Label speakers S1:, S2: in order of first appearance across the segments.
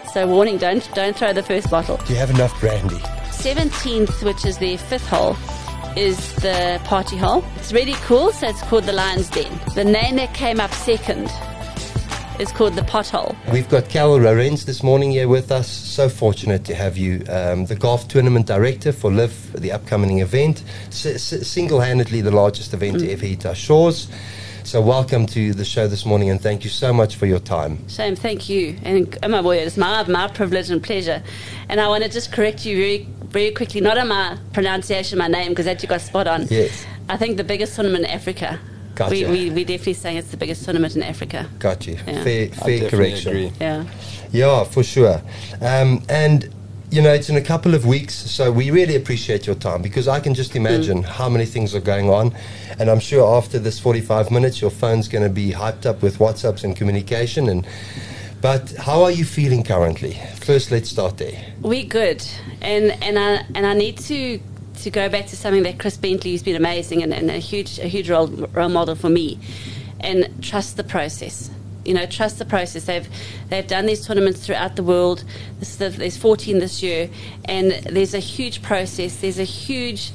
S1: So warning, don't throw the first bottle.
S2: Do you have enough brandy?
S1: 17th, which is the 5th hole, is the party hole. It's really cool, so it's called the Lion's Den. The name that came up second is called the Pothole.
S2: We've got Carol Lorenz this morning here with us. So fortunate to have you, the golf tournament director for LIV, the upcoming event. Single-handedly the largest event to ever hit our shores. So welcome to the show this morning, and thank you so much for your time.
S1: Shame, thank you. And my boy, it's my privilege and pleasure. And I want to just correct you very, very quickly, not on my pronunciation, my name, because that you got spot on.
S2: Yes.
S1: I think the biggest tournament in Africa.
S2: Gotcha.
S1: We definitely saying it's the biggest tournament in Africa.
S2: Got you.
S1: Yeah.
S2: Fair correction.
S3: Agree.
S2: Yeah, for sure. And, you know, it's in a couple of weeks, so we really appreciate your time, because I can just imagine how many things are going on. And I'm sure after this 45 minutes, your phone's going to be hyped up with WhatsApps and communication. But how are you feeling currently? First, let's start there.
S1: We're good. And I need to go back to something that Chris Bentley has been amazing and a huge role model for me. And trust the process. You know, trust the process. They've done these tournaments throughout the world. There's 14 this year, and there's a huge process. There's a huge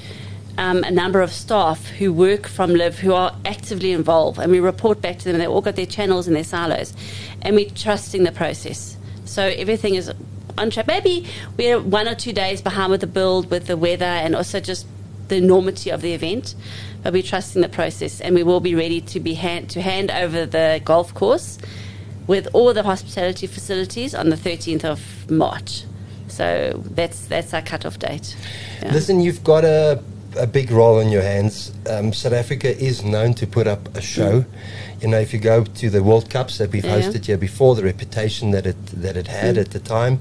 S1: a number of staff who work from LIV who are actively involved, and we report back to them. They've all got their channels and their silos, and we're trusting the process. So everything is on track. Maybe we're 1 or 2 days behind with the build, with the weather, and also just the enormity of the event. But we're trusting the process, and we will be ready to hand over the golf course with all the hospitality facilities on the 13th of March. So that's our cut-off date. Yeah.
S2: Listen, you've got a big role in your hands. South Africa is known to put up a show. You know, if you go to the World Cups that we've hosted here before, the reputation that it had at the time.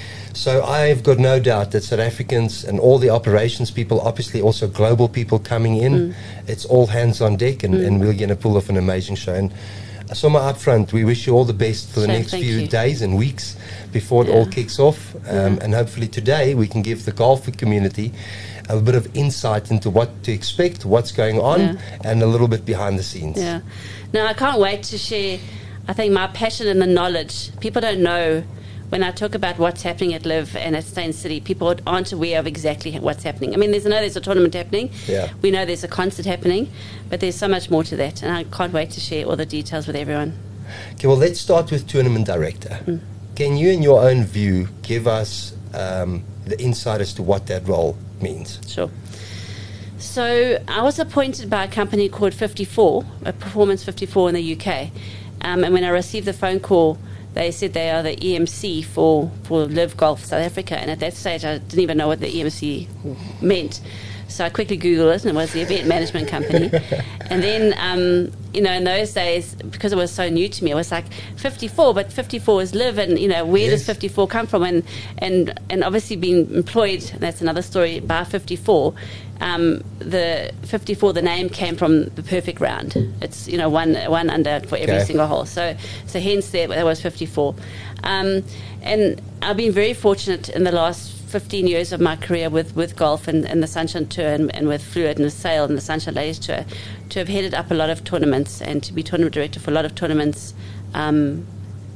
S2: So I've got no doubt that South Africans and all the operations people, obviously also global people coming in, it's all hands on deck, and we're going to pull off an amazing show. And so up front, we wish you all the best for the next few days and weeks before it all kicks off. And hopefully today we can give the golf community a bit of insight into what to expect, what's going on, and a little bit behind the scenes.
S1: Yeah. Now, I can't wait to share, I think, my passion and the knowledge. People don't know. When I talk about what's happening at LIV and at Stain City, people aren't aware of exactly what's happening. I mean, there's a tournament happening.
S2: Yeah.
S1: We know there's a concert happening, but there's so much more to that, and I can't wait to share all the details with everyone.
S2: Okay, well, let's start with tournament director. Can you, in your own view, give us the insight as to what that role means?
S1: Sure. So I was appointed by a company called 54, a Performance 54 in the UK, and when I received the phone call, they said they are the EMC for LIV Golf South Africa, and at that stage I didn't even know what the EMC meant. So I quickly Googled it, and it was the event management company. And then, you know, in those days, because it was so new to me, I was like, 54, but 54 is LIV, and, you know, where does 54 come from? And obviously being employed, that's another story, by 54, the 54, the name came from the perfect round. It's, you know, one under for every single hole. So hence there was 54. And I've been very fortunate in the last 15 years of my career with golf and the Sunshine Tour and with Fluid and the Sail and the Sunshine Ladies Tour to have headed up a lot of tournaments and to be tournament director for a lot of tournaments during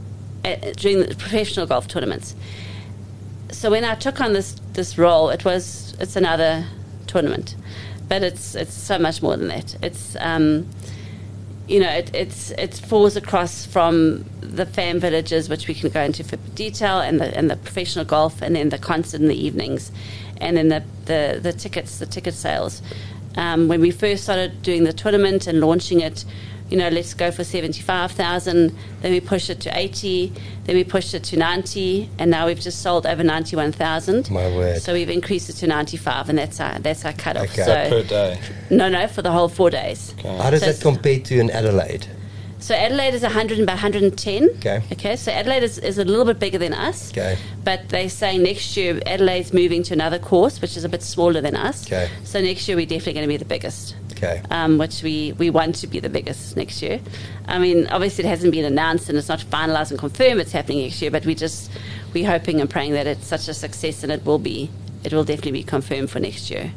S1: the professional golf tournaments. So when I took on this role, it's another tournament, but it's so much more than that. It's you know, it falls across from the fan villages, which we can go into for detail, and the professional golf, and then the concert in the evenings, and then the ticket sales. When we first started doing the tournament and launching it, you know, let's go for 75,000. Then we pushed it to 80. Then we pushed it to 90, and now we've just sold over 91,000.
S2: My word!
S1: So we've increased it to 95, and that's our cutoff.
S2: Okay.
S1: So
S3: Per day?
S1: No, for the whole 4 days.
S3: Okay.
S2: How does that compare to in Adelaide?
S1: So Adelaide is 100 and about 110.
S2: Okay.
S1: So Adelaide is a little bit bigger than us.
S2: Okay.
S1: But they say next year Adelaide's moving to another course, which is a bit smaller than us.
S2: Okay.
S1: So next year we're definitely going to be the biggest.
S2: Okay.
S1: Which we want to be the biggest next year. I mean, obviously it hasn't been announced and it's not finalised and confirmed it's happening next year, but we're hoping and praying that it's such a success, and it will definitely be confirmed for next year.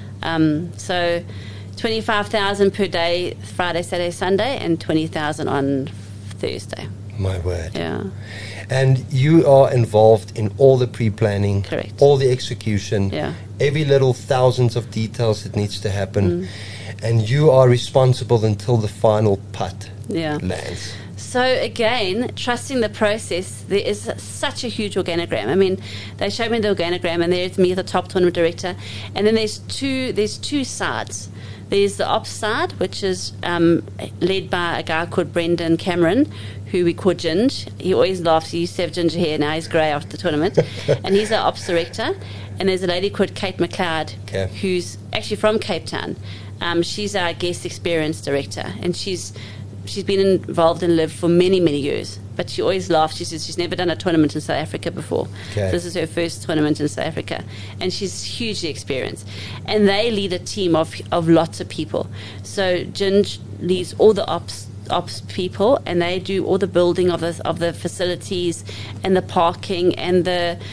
S1: So 25,000 per day, Friday, Saturday, Sunday, and 20,000 on Thursday.
S2: My word.
S1: Yeah.
S2: And you are involved in all the pre-planning,
S1: Correct.
S2: all the execution,
S1: Yeah.
S2: every little thousands of details that needs to happen, and you are responsible until the final putt lands.
S1: So again, trusting the process, there is such a huge organogram. I mean, they showed me the organogram, and there's me, the top tournament director, and then there's two sides. There's the ops side, which is led by a guy called Brendan Cameron, who we call Ginge. He always laughs. He used to have ginger hair, now he's grey after the tournament. And he's our ops director. And there's a lady called Kate McLeod, who's actually from Cape Town. She's our guest experience director, and she's been involved in Live for many, many years. But she always laughs. She says she's never done a tournament in South Africa before.
S2: Okay.
S1: This is her first tournament in South Africa. And she's hugely experienced. And they lead a team of lots of people. So Ginge leads all the ops people, and they do all the building of the facilities and the parking and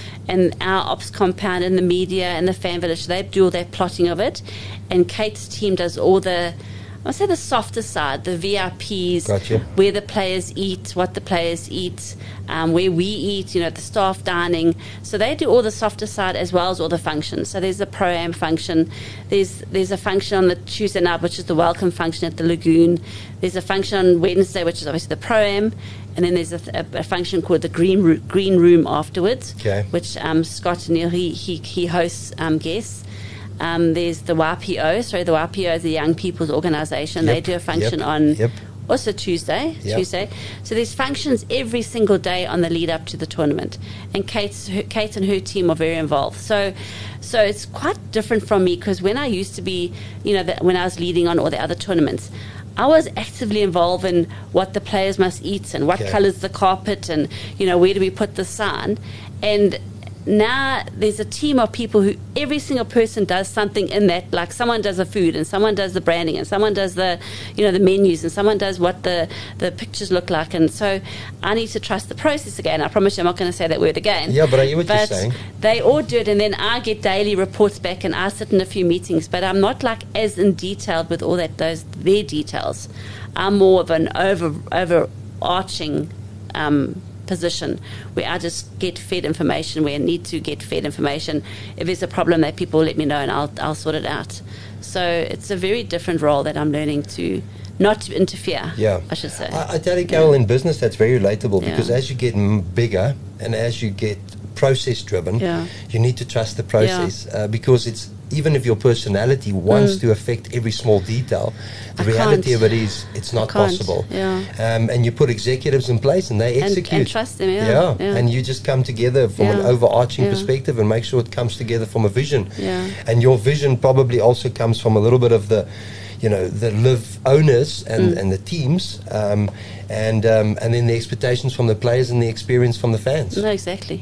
S1: our ops compound and the media and the fan village. They do all that plotting of it. And Kate's team does all the, I'll say, the softer side, the VIPs,
S2: Gotcha.
S1: where the players eat, what the players eat, where we eat, the staff dining. So they do all the softer side as well as all the functions. So there's the Pro-Am function. There's a function on the Tuesday night, which is the welcome function at the Lagoon. There's a function on Wednesday, which is obviously the Pro-Am. And then there's a function called the Green Room afterwards, which Scott Neal, he hosts guests. There's the YPO. The YPO is the Young People's Organisation. They do a function on also Tuesday. So there's functions every single day on the lead up to the tournament. And Kate and her team are very involved. So it's quite different from me, because when I used to be, when I was leading on all the other tournaments, I was actively involved in what the players must eat and what colours the carpet and, where do we put the sign. And now there's a team of people who every single person does something in that, like someone does the food and someone does the branding and someone does the the menus and someone does what the pictures look like. And so I need to trust the process again. I promise you I'm not going to say that word again.
S2: Yeah, but I hear what you're saying.
S1: They all do it, and then I get daily reports back and I sit in a few meetings, but I'm not like as in detailed with all that their details. I'm more of an overarching position where I just get fed information where I need to get fed information. If there's a problem, that people let me know and I'll sort it out. So it's a very different role that I'm learning to not to interfere, I should say.
S2: I tell you, Carol, in business that's very relatable, because as you get bigger and as you get process driven, you need to trust the process, because it's, even if your personality wants to affect every small detail, the reality of it is it's not possible. And you put executives in place and they execute.
S1: And trust them,
S2: And you just come together from an overarching perspective and make sure it comes together from a vision. And your vision probably also comes from a little bit of the, the Live owners and the teams, and then the expectations from the players and the experience from the fans.
S1: No, exactly.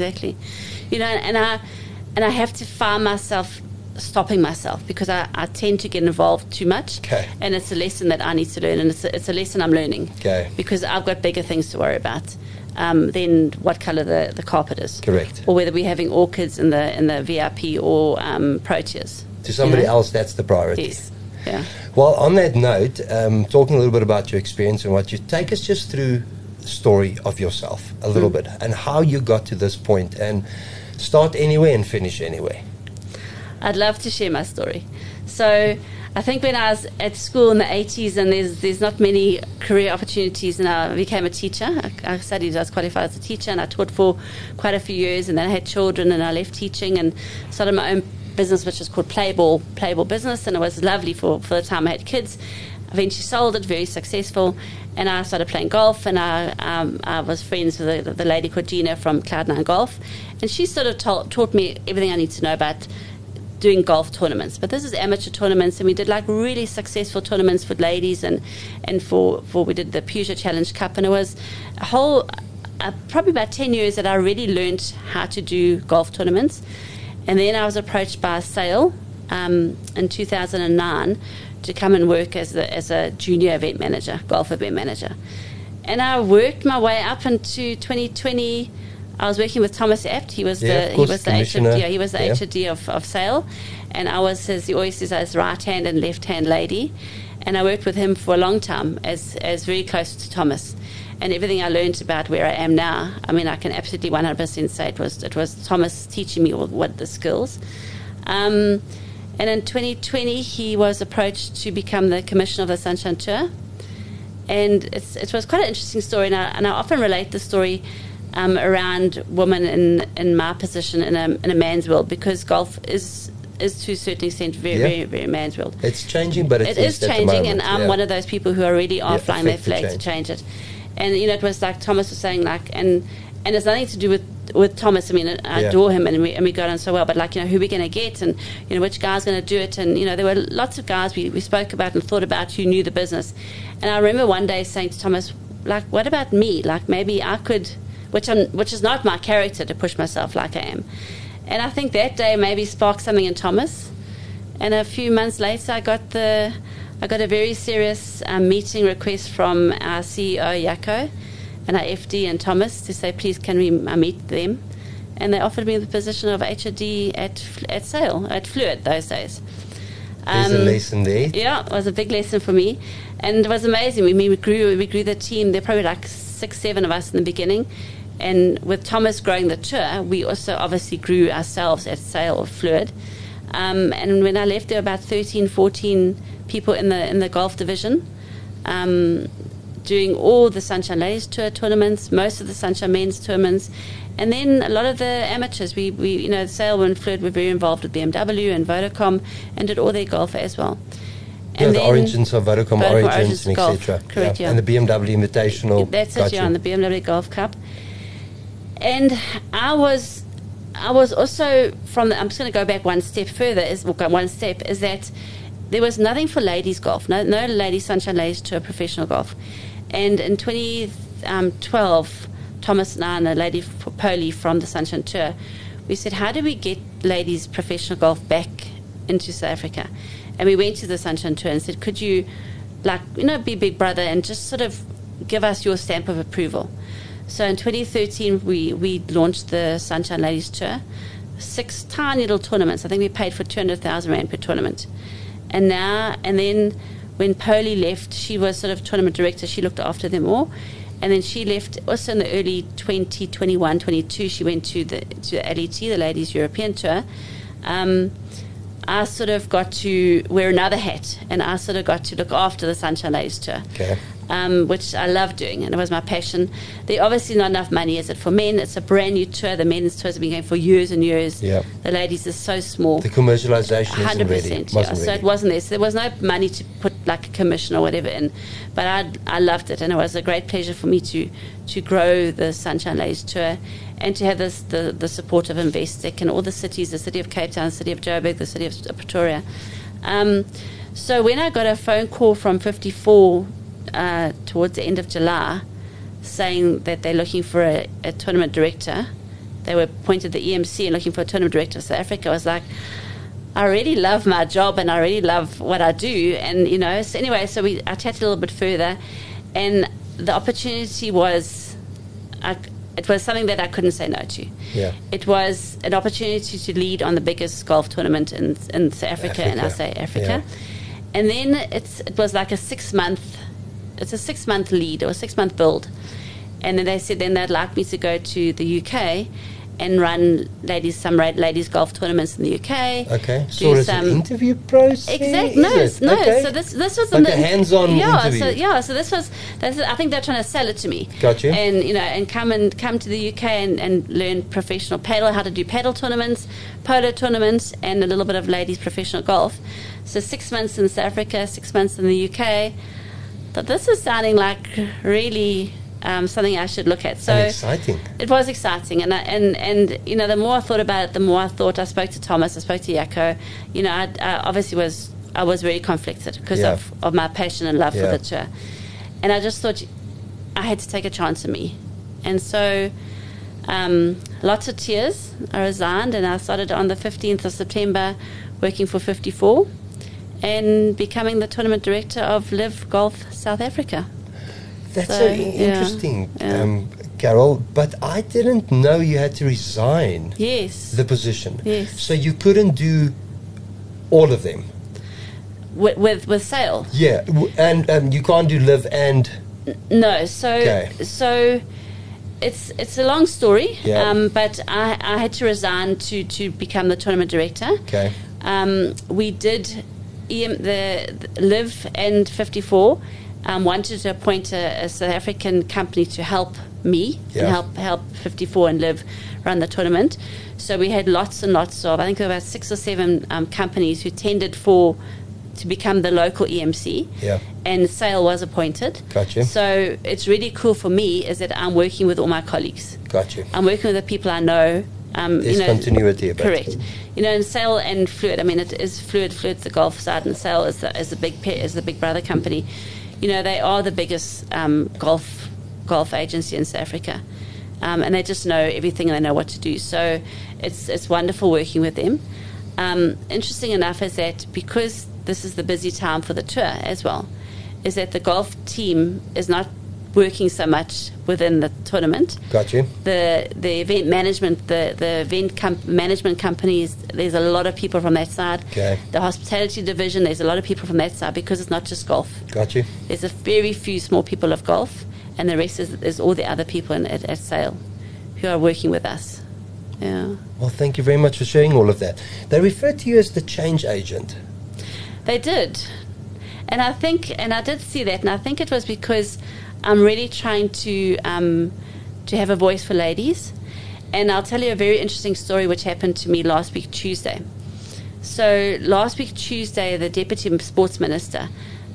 S1: And I have to find myself stopping myself, because I tend to get involved too much, and it's a lesson that I need to learn, and it's a lesson I'm learning, because I've got bigger things to worry about than what colour the carpet is, or whether we're having orchids in the VIP or proteas.
S2: To somebody else, that's the priority.
S1: Yes. Yeah.
S2: Well, on that note, talking a little bit about your experience and what you take us just through the story of yourself a little bit, and how you got to this point, and start anywhere and finish anywhere.
S1: I'd love to share my story. So I think when I was at school in the 80s, and there's not many career opportunities, and I became a teacher. I was qualified as a teacher, and I taught for quite a few years, and then I had children, and I left teaching and started my own business, which is called Playable Business, and it was lovely for the time I had kids. I eventually sold it, very successful, and I started playing golf, and I was friends with the lady called Gina from Cloud9 Golf, and she sort of taught me everything I need to know about doing golf tournaments. But this is amateur tournaments, and we did like really successful tournaments for ladies, and for we did the Peugeot Challenge Cup, and it was a whole probably about 10 years that I really learned how to do golf tournaments. And then I was approached by Sale in 2009 to come and work as a junior event manager, golf event manager. And I worked my way up into 2020. I was working with Thomas Apt. He was the HOD of Sale, and I was, as he always says, his right hand and left hand lady. And I worked with him for a long time as very close to Thomas. and everything I learned about where I am now, I mean, I can absolutely 100% say it was Thomas teaching me what the skills. And in 2020, he was approached to become the commissioner of the Sunshine Tour. And it was quite an interesting story, and I often relate the story around women in my position in a man's world, because golf is to a certain extent very, very man's world.
S2: It's changing, but it is
S1: changing, and I'm one of those people who really are flying their flag to change it. And it was like Thomas was saying, like, and it's nothing to do with Thomas. I mean, I adore him, and we got on so well. But like, who are we going to get, and which guy's going to do it? And there were lots of guys we spoke about and thought about who knew the business. And I remember one day saying to Thomas, like, what about me? Like, maybe I could, which is not my character to push myself like I am. And I think that day maybe sparked something in Thomas. And a few months later, I got a very serious meeting request from our CEO, Jaco, and our FD and Thomas to say, please, can we meet them? And they offered me the position of HRD at Sail, at Fluid those days.
S2: There's a lesson there.
S1: Yeah, it was a big lesson for me. And it was amazing. We grew the team. There were probably like 6-7 of us in the beginning. And with Thomas growing the tour, we also obviously grew ourselves at Sail or Fluid. And when I left, there were about 13, 14 people in the golf division, doing all the Sunshine Ladies Tour tournaments, most of the Sunshine Men's tournaments, and then a lot of the amateurs. We Sail and Fluid were very involved with BMW and Vodacom, and did all their golf as well.
S2: And the origins of Vodacom Origins and etc.
S1: Correct, yeah.
S2: And the BMW Invitational.
S1: That's it, and the BMW Golf Cup. And I was also I'm just going to go back one step further. Is that there was nothing for ladies golf, no ladies Sunshine Ladies Tour professional golf. And in 2012, Thomas and I and a lady Polly from the Sunshine Tour, we said, how do we get ladies professional golf back into South Africa? And we went to the Sunshine Tour and said, could you, be big brother and just sort of give us your stamp of approval? So in 2013, we launched the Sunshine Ladies Tour, 6 tiny little tournaments. I think we paid for 200,000 Rand per tournament. And then when Polly left, she was sort of tournament director. She looked after them all. And then she left also in the early 2021, 22. She went to LET, the Ladies European Tour. I sort of got to wear another hat, and I sort of got to look after the Sunshine Ladies Tour.
S2: Okay.
S1: Which I love doing, and it was my passion. There obviously not enough money, is it, for men? It's a brand new tour. The men's tours have been going for years and years.
S2: Yeah.
S1: The ladies is so small.
S2: The commercialization
S1: 100%,
S2: isn't ready.
S1: So it wasn't there. So there was no money to put like a commission or whatever in. But I loved it, and it was a great pleasure for me to grow the Sunshine Ladies Tour, and to have the support of Investec and all the cities, the city of Cape Town, the city of Joburg, the city of Pretoria. So when I got a phone call from 54 towards the end of July, saying that they're looking for a tournament director, they were appointed the EMC and looking for a tournament director of South Africa, I was like, I really love my job and I really love what I do. And, so anyway, I chatted a little bit further, and the opportunity was, it was something that I couldn't say no to.
S2: Yeah.
S1: It was an opportunity to lead on the biggest golf tournament in South Africa, and I say Africa.
S2: Yeah.
S1: And then it was like a 6-month lead or a 6-month build. And then they said then they'd like me to go to the UK and run some ladies golf tournaments in the UK.
S2: Okay. So it's an interview process?
S1: Exactly. No.
S2: Okay.
S1: So this was
S2: like a hands-on interview.
S1: So this was. I think they're trying to sell it to me.
S2: Got you.
S1: And and come to the UK and learn professional paddle, how to do paddle tournaments, polo tournaments, and a little bit of ladies professional golf. So 6 months in South Africa, 6 months in the UK. But this is sounding like really something I should look at. So
S2: and exciting.
S1: It was exciting, and the more I thought about it, the more I thought. I spoke to Thomas, I spoke to Jaco. I obviously was very conflicted because of my passion and love for the tour, and I just thought I had to take a chance on me, and so lots of tears. I resigned, and I started on the 15th of September working for 54 and becoming the tournament director of Live Golf South Africa.
S2: That's so interesting, Carol. But I didn't know you had to resign the position.
S1: Yes.
S2: So you couldn't do all of them?
S1: With Sail?
S2: Yeah. And you can't do Live and
S1: No, so it's a long story, but I had to resign to become the tournament director.
S2: Okay.
S1: We did the Live and 54 wanted to appoint a South African company to help me and help 54 and Live run the tournament. So we had lots and lots of, I think there were about 6 or 7 companies who tendered to become the local EMC.
S2: Yeah.
S1: And SAIL was appointed.
S2: Gotcha.
S1: So it's really cool for me is that I'm working with all my colleagues.
S2: Gotcha.
S1: I'm working with the people I know.
S2: There's continuity about
S1: correct.
S2: it.
S1: In SAIL and Fluid, I mean, it is Fluid's the golf side, and SAIL is the big brother company. They are the biggest golf agency in South Africa, and they just know everything and they know what to do. So it's wonderful working with them. Interesting enough is that because this is the busy time for the tour as well, is that the golf team is not working so much within the tournament.
S2: Gotcha.
S1: The event management, the event management companies, there's a lot of people from that side.
S2: Okay.
S1: The hospitality division, there's a lot of people from that side because it's not just golf.
S2: Gotcha.
S1: There's a very few small people of golf, and the rest is all the other people at SAIL who are working with us. Yeah.
S2: Well, thank you very much for sharing all of that. They referred to you as the change agent.
S1: They did. And I did see that, and I think it was because I'm really trying to have a voice for ladies. And I'll tell you a very interesting story which happened to me last week, Tuesday. So last week, Tuesday, the Deputy Sports Minister,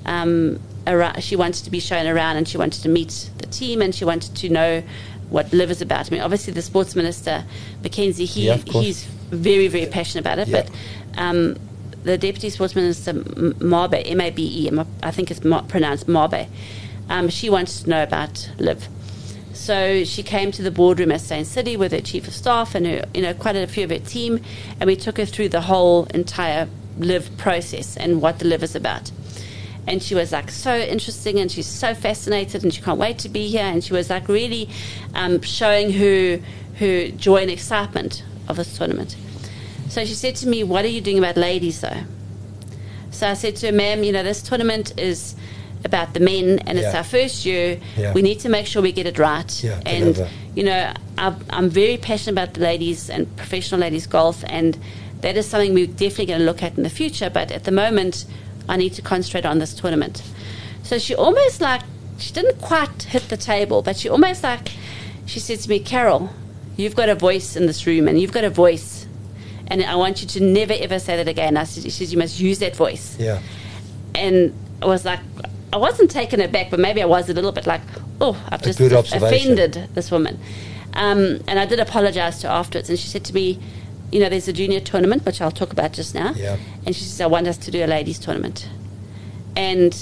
S1: she wanted to be shown around and she wanted to meet the team and she wanted to know what Live is about. I mean, obviously the Sports Minister, Mackenzie, he's very, very passionate about it.
S2: Yeah.
S1: But the Deputy Sports Minister, Mabe, M-A-B-E, I think it's pronounced Mabe, she wanted to know about Live. So she came to the boardroom at Saint City with her chief of staff and her, quite a few of her team, and we took her through the whole entire Live process and what the Live is about. And she was like so interesting, and she's so fascinated, and she can't wait to be here. And she was like really showing her joy and excitement of this tournament. So she said to me, "What are you doing about ladies, though?" So I said to her, "Ma'am, this tournament is about the men, and it's our first year.
S2: Yeah.
S1: We need to make sure we get it right."
S2: Yeah,
S1: and I'm very passionate about the ladies and professional ladies golf, and that is something we're definitely going to look at in the future. But at the moment, I need to concentrate on this tournament. So she almost she didn't quite hit the table, but she said to me, "Carol, you've got a voice in this room, and you've got a voice, and I want you to never ever say that again." She said, "You must use that voice."
S2: Yeah.
S1: And I was like, I wasn't taken aback, but maybe I was a little bit like, oh, I've just offended this woman. And I did apologize to her afterwards, and she said to me, there's a junior tournament, which I'll talk about just now.
S2: Yeah.
S1: And she says, I want us to do a ladies tournament. And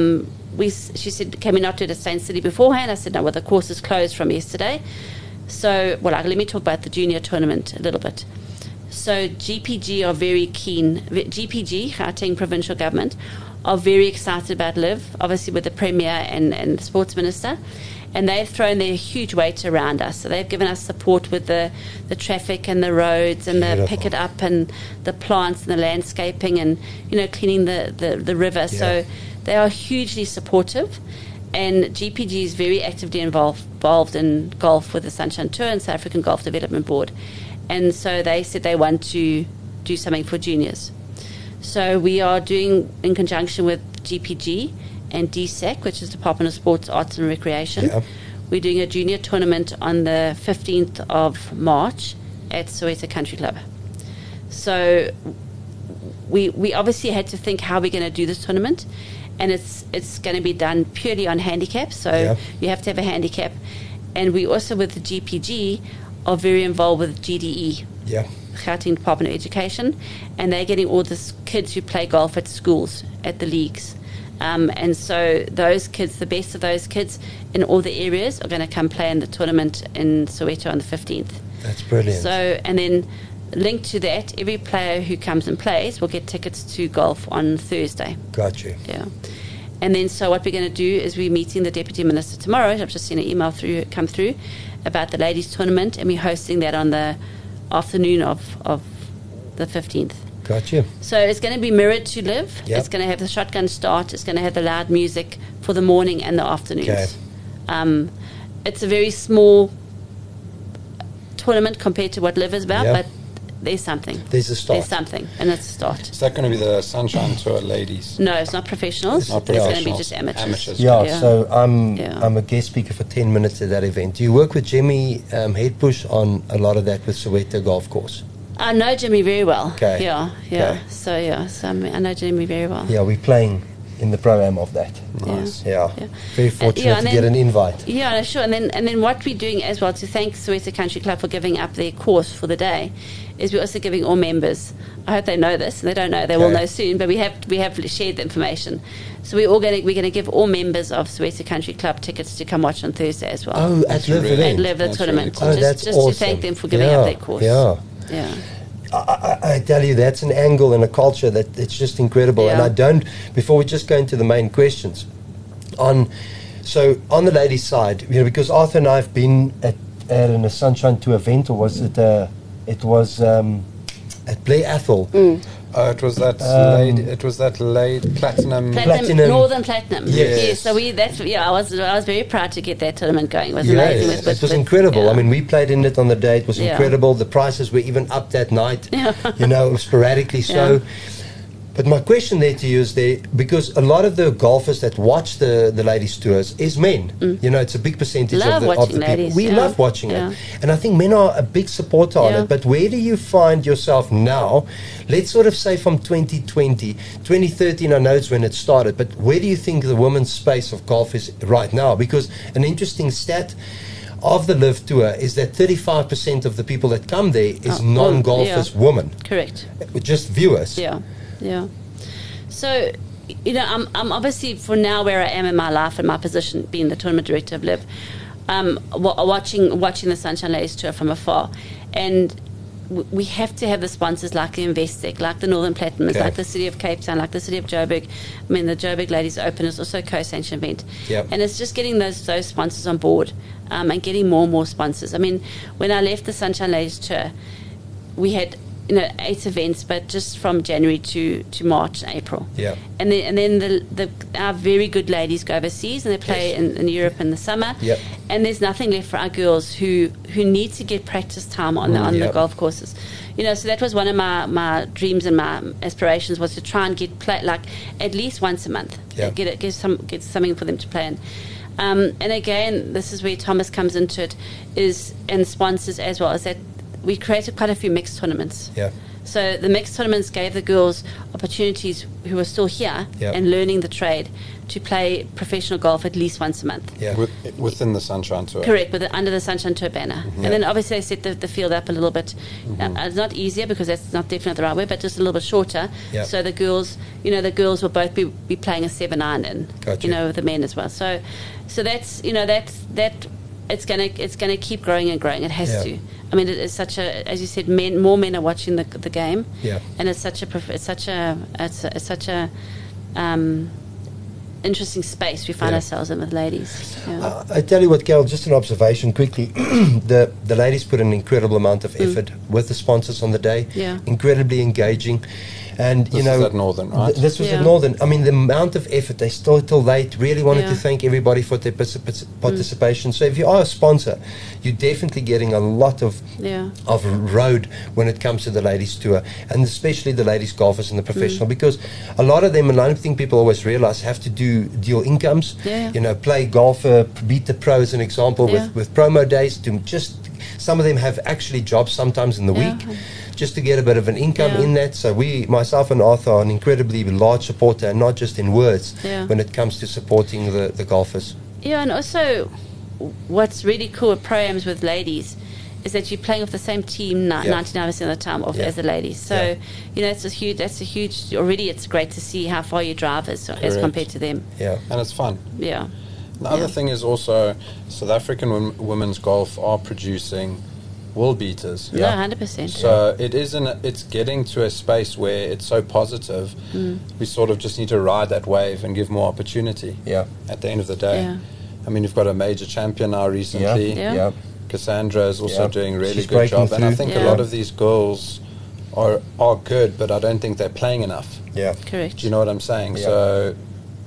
S1: she said, can we not do it at Saint City beforehand? I said, no, well, the course is closed from yesterday. So, let me talk about the junior tournament a little bit. So GPG are very keen. GPG, Gauteng Provincial Government, are very excited about Live, obviously with the Premier and the Sports Minister. And they've thrown their huge weight around us. So they've given us support with the traffic and the roads and the pick it up and the plants and the landscaping and, cleaning the river. Yeah. So they are hugely supportive. And GPG is very actively involved in golf with the Sunshine Tour and South African Golf Development Board. And so they said they want to do something for juniors. So we are doing, in conjunction with GPG and DSAC, which is Department of Sports, Arts and Recreation, we're doing a junior tournament on the 15th of March at Soweto Country Club. So we obviously had to think how we're going to do this tournament, and it's going to be done purely on handicap, so you have to have a handicap. And we also, with the GPG, are very involved with GDE, Gauteng Department of Education, and they're getting all the kids who play golf at schools, at the leagues. And so those kids, the best of those kids in all the areas, are going to come play in the tournament in Soweto on the 15th.
S2: That's brilliant.
S1: So, and then linked to that, every player who comes and plays will get tickets to golf on Thursday.
S2: Got you.
S1: Yeah. And then so what we're going to do is we're meeting the Deputy Minister tomorrow. I've just seen an email come through about the ladies' tournament, and we're hosting that on the afternoon of the 15th.
S2: Gotcha.
S1: So it's going to be mirrored to Live. It's going to have the shotgun start. It's going to have the loud music for the morning and the afternoons.
S2: Okay.
S1: It's a very small tournament compared to what Live is about, but there's something.
S2: There's a start.
S1: There's something, and it's a start.
S3: Is that going to be the Sunshine Tour ladies?
S1: No, it's not professionals.
S3: Not
S1: It's
S3: professionals.
S1: going to be just amateurs.
S2: Yeah, so I'm
S1: Yeah.
S2: a guest speaker for 10 minutes at that event. Do you work with Jimmy Headbush on a lot of that with Soweto Golf Course?
S1: I know Jimmy very well.
S2: Okay.
S1: Yeah.
S2: Okay.
S1: So I know Jimmy very well.
S2: Yeah, we're playing in the pro-am of that.
S3: Nice.
S2: Yeah.
S1: Yeah.
S2: Very fortunate
S1: and
S2: to get an invite.
S1: Yeah, no, sure. And then what we're doing as well to thank Soweto Country Club for giving up their course for the day is we're also giving all members. I hope they know this. They don't know. They will know soon. But we have shared the information. So we're going to give all members of Soweto Country Club tickets to come watch on Thursday as well.
S2: Oh, at Live
S3: really-
S2: event.
S1: And Live the
S3: That's
S1: tournament.
S3: really cool.
S2: Oh, that's
S1: just
S2: awesome.
S1: to thank them for giving up their course.
S2: Yeah.
S1: Yeah.
S2: I tell you, that's an angle and a culture that it's just incredible. And
S1: Yeah.
S2: before we just go into the main questions, on the ladies' side, because Arthur and I have been at a Sunshine Tour event, or was it? It was at Blair Athol.
S3: It was that late platinum.
S2: Platinum.
S1: Northern Platinum.
S2: Yes.
S1: So I was very proud to get that tournament going. It was
S2: Yes,
S1: amazing.
S2: it was incredible.
S1: yeah.
S2: I mean, we played in it on the day. It was
S1: Yeah.
S2: incredible. The prices were even up that night.
S1: Yeah.
S2: Sporadically so.
S1: Yeah.
S2: But my question there to you is because a lot of the golfers that watch the ladies' tours is men. It's a big percentage
S1: Love
S2: of the
S1: watching
S2: people.
S1: ladies,
S2: We
S1: yeah.
S2: love watching
S1: Yeah.
S2: it. And I think men are a big supporter on
S1: Yeah.
S2: it. But where do you find yourself now? Let's sort of say from 2020, 2013, I know it's when it started, but where do you think the women's space of golf is right now? Because an interesting stat of the Live Tour is that 35% of the people that come there is non-golfers, women,
S1: Correct.
S2: just viewers.
S1: Yeah. Yeah. So, I'm obviously for now where I am in my life and my position being the tournament director of Live, watching the Sunshine Ladies Tour from afar, and we have to have the sponsors like the Investec, like the Northern Platinum,
S2: Okay.
S1: like the City of Cape Town, like the City of Joburg. I mean, the Joburg Ladies Open is also a co-sanctioned event.
S2: Yep.
S1: And it's just getting those sponsors on board and getting more and more sponsors. I mean, when I left the Sunshine Ladies Tour, we had 8 events, but just from January to March and April.
S2: Yeah.
S1: And then our very good ladies go overseas and they play in Europe in the summer.
S2: Yep.
S1: And there's nothing left for our girls who need to get practice time on the
S2: Yep.
S1: golf courses. So that was one of my dreams and my aspirations, was to try and get play like at least once a month.
S2: Yep.
S1: Get something for them to play in. And again, this is where Thomas comes into it, and sponsors as well, is that we created quite a few mixed tournaments.
S2: Yeah.
S1: So the mixed tournaments gave the girls opportunities who are still here
S2: Yep.
S1: and learning the trade to play professional golf at least once a month.
S2: Yeah.
S3: Within the Sunshine Tour.
S1: Correct, under the Sunshine Tour banner. And then obviously I set the field up a little bit. It's not easier because that's not definitely the right way, but just a little bit shorter.
S2: Yep.
S1: So the girls will both be playing a 7-iron in,
S2: Gotcha.
S1: with the men as well. So that's it's gonna keep growing and growing. It has
S2: Yeah.
S1: to. I mean, it is such a, as you said, more men are watching the game.
S2: Yeah.
S1: And it's such a interesting space we find
S2: Yeah.
S1: ourselves in with ladies. Yeah.
S2: I tell you what, Gail, just an observation quickly. The ladies put an incredible amount of effort with the sponsors on the day.
S1: Yeah.
S2: Incredibly engaging. And,
S3: This is at Northern, right?
S2: This was
S1: Yeah.
S2: at Northern. I mean, the amount of effort, they stayed till late. Really wanted
S1: Yeah.
S2: to thank everybody for their participation. So if you are a sponsor, you're definitely getting a lot of road when it comes to the ladies tour, and especially the ladies golfers and the professional, because a lot of them, and I don't think people always realize, have to do deal incomes.
S1: Yeah.
S2: Play golf, beat the pro as an example,
S1: Yeah.
S2: with promo days. Some of them have actually jobs sometimes in the
S1: Yeah.
S2: week, just to get a bit of an income
S1: Yeah.
S2: in that. So myself and Arthur, are an incredibly large supporter, and not just in words, when it comes to supporting the golfers.
S1: Yeah, and also what's really cool with pro-ams with ladies is that you're playing with the same team 99% of the time as the ladies. So, that's a huge, already it's great to see how far you drive as compared to them.
S2: Yeah.
S3: And it's fun.
S1: Yeah.
S3: The other thing is also South African women's golf are producing world beaters.
S1: No, 100%.
S3: So it's getting to a space where it's so positive. We sort of just need to ride that wave and give more opportunity.
S2: Yeah.
S3: At the end of the day.
S1: Yeah.
S3: I mean, you've got a major champion now recently.
S1: Yeah.
S3: Cassandra is also doing a really
S2: She's
S3: good
S2: breaking
S3: job. And I
S2: through.
S3: think
S1: Yeah.
S3: a lot of these girls are good, but I don't think they're playing enough.
S2: Yeah.
S1: Correct.
S3: Do you know what I'm saying?
S2: Yeah.
S3: So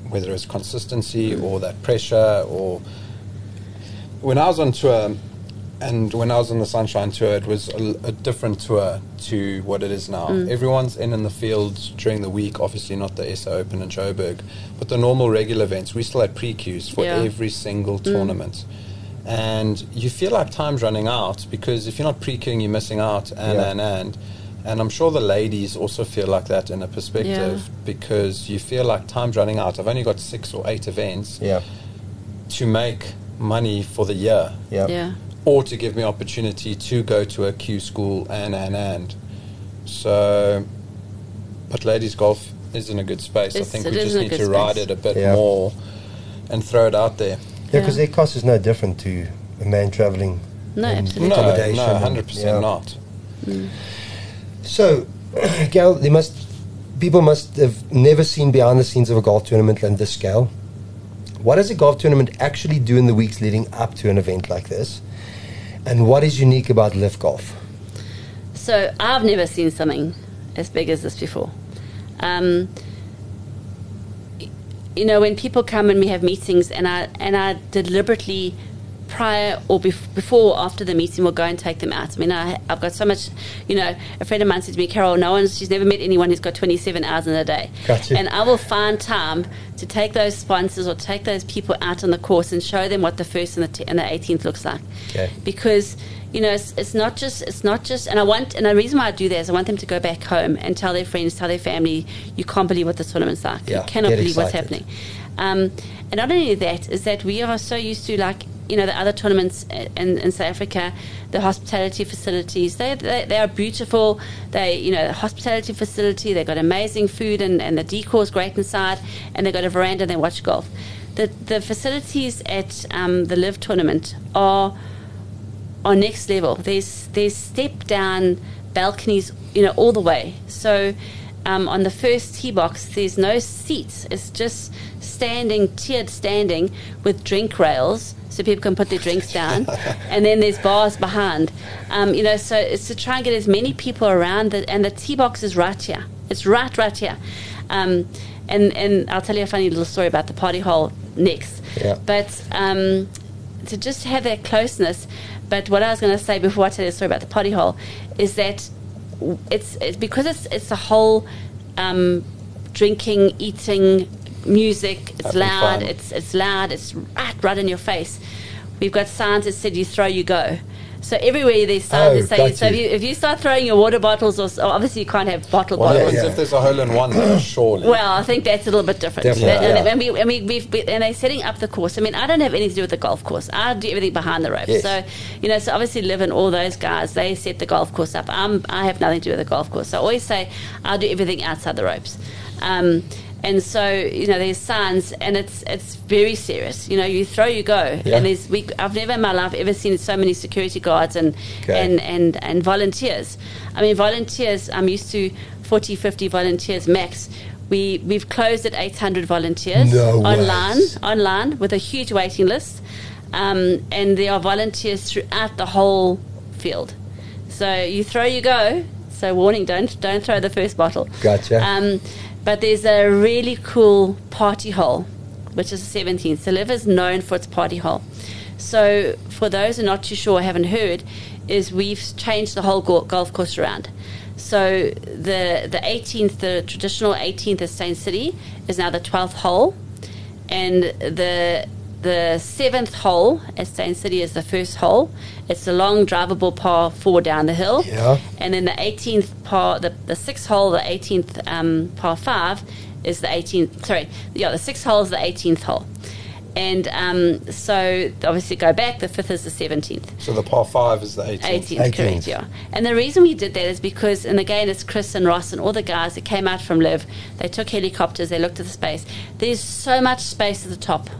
S3: whether it's consistency or that pressure. Or when I was on tour, and when I was on the Sunshine Tour, it was a different tour to what it is now. Everyone's in the field during the week, obviously not the SA Open in Joburg, but the normal regular events, we still had pre-queues for every single tournament. And you feel like time's running out, because if you're not pre-queuing, you're missing out, and I'm sure the ladies also feel like that in a perspective, because you feel like time's running out. I've only got 6 or 8 events to make money for the year. Or to give me opportunity to go to a Q school and. So, but ladies golf is in a good space. I think we just need to ride it a bit more and throw it out there.
S2: Yeah, because their cost is no different to a man travelling.
S1: No, absolutely.
S2: Accommodation.
S3: No, 100% not.
S2: So, Gail, people must have never seen behind the scenes of a golf tournament on this scale. What does a golf tournament actually do in the weeks leading up to an event like this? And what is unique about Live Golf?
S1: So I've never seen something as big as this before. You know, when people come and we have meetings, and I deliberately, prior or before or after the meeting, will go and take them out. I mean, I've got so much, you know, a friend of mine said to me, Carol, she's never met anyone who's got 27 hours in a day.
S2: Gotcha.
S1: And I will find time to take those sponsors or take those people out on the course and show them what the 1st and the 18th looks like.
S2: Okay.
S1: Because, you know, it's not just, and the reason why I do that is I want them to go back home and tell their friends, tell their family, you can't believe what this tournament's like.
S2: Yeah,
S1: you cannot believe what's
S2: excited.
S1: happening. And not only that, is that we are so used to, like, you know, the other tournaments in South Africa, the hospitality facilities, they are beautiful. They, you know, the hospitality facility, they've got amazing food, and the decor's great inside, and they've got a veranda and they watch golf. The facilities at the Live tournament are next level. There's step down balconies, you know, all the way. So on the first tee box, there's no seats. It's just tiered standing with drink rails, so people can put their drinks down, and then there's bars behind. You know, so it's to try and get as many people around, and the tee box is right here. It's right here. And I'll tell you a funny little story about the party hole next.
S2: Yeah.
S1: But to just have that closeness. But what I was going to say before I tell you the story about the potty hole is that it's because it's a whole drinking, eating, music. It's loud. It's loud. It's right in your face. We've got signs that said "You throw, you go." So everywhere there's signs that say. So if you start throwing your water bottles, or obviously you can't have bottled
S3: What
S1: bottles.
S3: happens if there's a hole in one? Though, surely.
S1: Well, I think that's a little bit different.
S2: Definitely,
S1: And they're setting up the course. I mean, I don't have anything to do with the golf course. I do everything behind the ropes.
S2: Yes.
S1: So, you know, so obviously Liv and all those guys, they set the golf course up. I have nothing to do with the golf course. So I always say I'll do everything outside the ropes. And so, you know, there's signs, and it's very serious. You know, you throw, you go.
S2: Yeah.
S1: And I've never in my life ever seen so many security guards and volunteers. I mean, volunteers, I'm used to 40, 50 volunteers max. We've closed at 800 volunteers online with a huge waiting list. And there are volunteers throughout the whole field. So you throw, you go. So warning, don't throw the first bottle.
S2: Gotcha.
S1: But there's a really cool party hole, which is the 17th. So Liv is known for its party hole. So for those who are not too sure or haven't heard, is we've changed the whole golf course around. So the 18th, the traditional 18th at Steyn City, is now the 12th hole. And the 7th hole at Steyn City is the first hole. It's a long drivable par 4 down the hill.
S2: Yeah.
S1: And then the 18th par, the 6th hole, the 18th par 5 is the 18th. Sorry, yeah, the 6th hole is the 18th hole. And so obviously go back, the 5th is the 17th.
S3: So the par 5 is the 18th.
S1: 18th, correct, yeah. And the reason we did that is because, and again, it's Chris and Ross and all the guys that came out from Liv. They took helicopters, they looked at the space. There's so much space at the top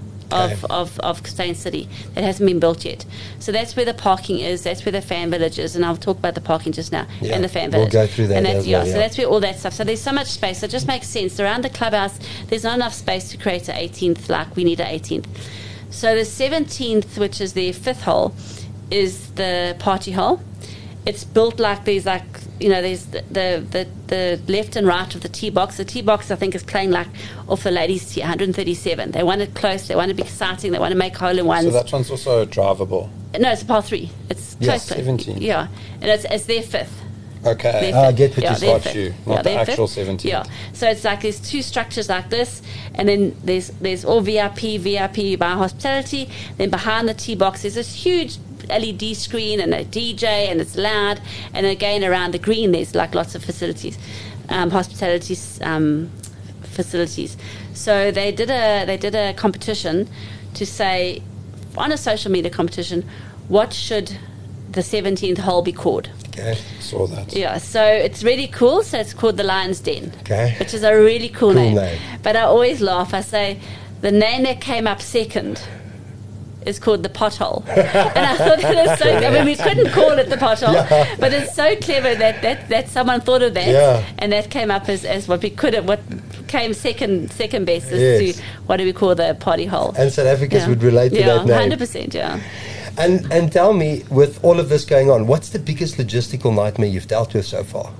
S1: of Steyn City that hasn't been built yet. So that's where the parking is, that's where the fan village is, and I'll talk about the parking just now, and the fan village.
S2: We'll go through that
S1: and that's,
S2: as well,
S1: So that's where all that stuff. So there's so much space, so it just makes sense. Around the clubhouse, there's not enough space to create an 18th, like we need an 18th. So the 17th, which is the 5th hole, is the party hole. it's built like there's like, there's the left and right of the tee box. The tee box, I think, is playing like off the ladies' tee, 137. They want it close. They want to be exciting. They want to make hole-in-ones.
S3: So that one's also drivable?
S1: No, it's a par 3. It's close.
S3: 17.
S1: Yeah, and it's their fifth.
S3: Okay.
S2: I get what you're
S3: got you. Not the actual 17.
S1: Yeah. So it's like there's two structures like this, and then there's all VIP by hospitality. Then behind the tee box there's this huge LED screen and a DJ, and it's loud. And again, around the green there's like lots of facilities, hospitality facilities. So they did a competition to say, on a social media competition, what should the 17th hole be called?
S2: Okay.
S3: Saw that.
S1: Yeah, so it's really cool. So it's called the Lion's Den,
S2: okay,
S1: which is a really cool name. But I always laugh. I say the name that came up second is called the Pothole, and I thought that is so. I mean, we couldn't call it the Pothole, but it's so clever that someone thought of that, and that came up as what we could have, what came second best as to what do we call the party hole.
S2: And South Africans would relate to that name.
S1: 100%, yeah.
S2: And tell me, with all of this going on, what's the biggest logistical nightmare you've dealt with so far?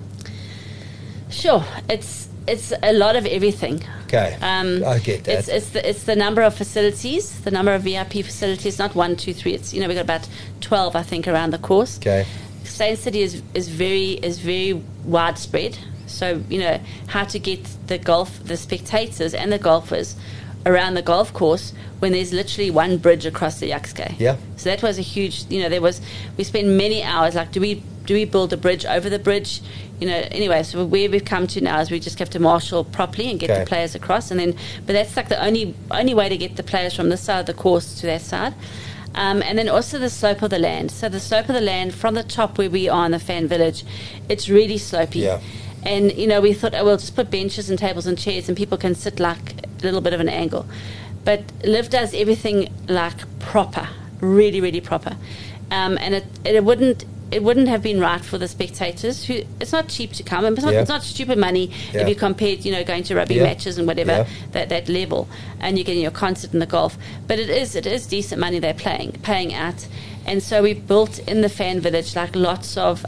S1: Sure, it's a lot of everything.
S2: Okay, I get that.
S1: It's the number of facilities, the number of VIP facilities. Not 1, 2, 3. It's we've got about 12, I think, around the course.
S2: Okay,
S1: Stain City is very widespread. So how to get the spectators and the golfers around the golf course when there's literally one bridge across the Yuxkay.
S2: Yeah.
S1: So that was a huge, we spent many hours like, do we build a bridge over the bridge? Anyway, so where we've come to now is we just have to marshal properly and get the players across, but that's like the only way to get the players from this side of the course to that side. And then also the slope of the land. So the slope of the land from the top where we are in the fan village, it's really slopey.
S2: Yeah.
S1: And, we thought, we'll just put benches and tables and chairs and people can sit like a little bit of an angle. But Liv does everything like proper, really, really proper. And it wouldn't have been right for the spectators. Who it's not cheap to come, and it's not stupid money if you compared, going to rugby matches and whatever that level, and you're getting your concert and the golf. But it is decent money they're paying out, and so we built in the fan village like lots of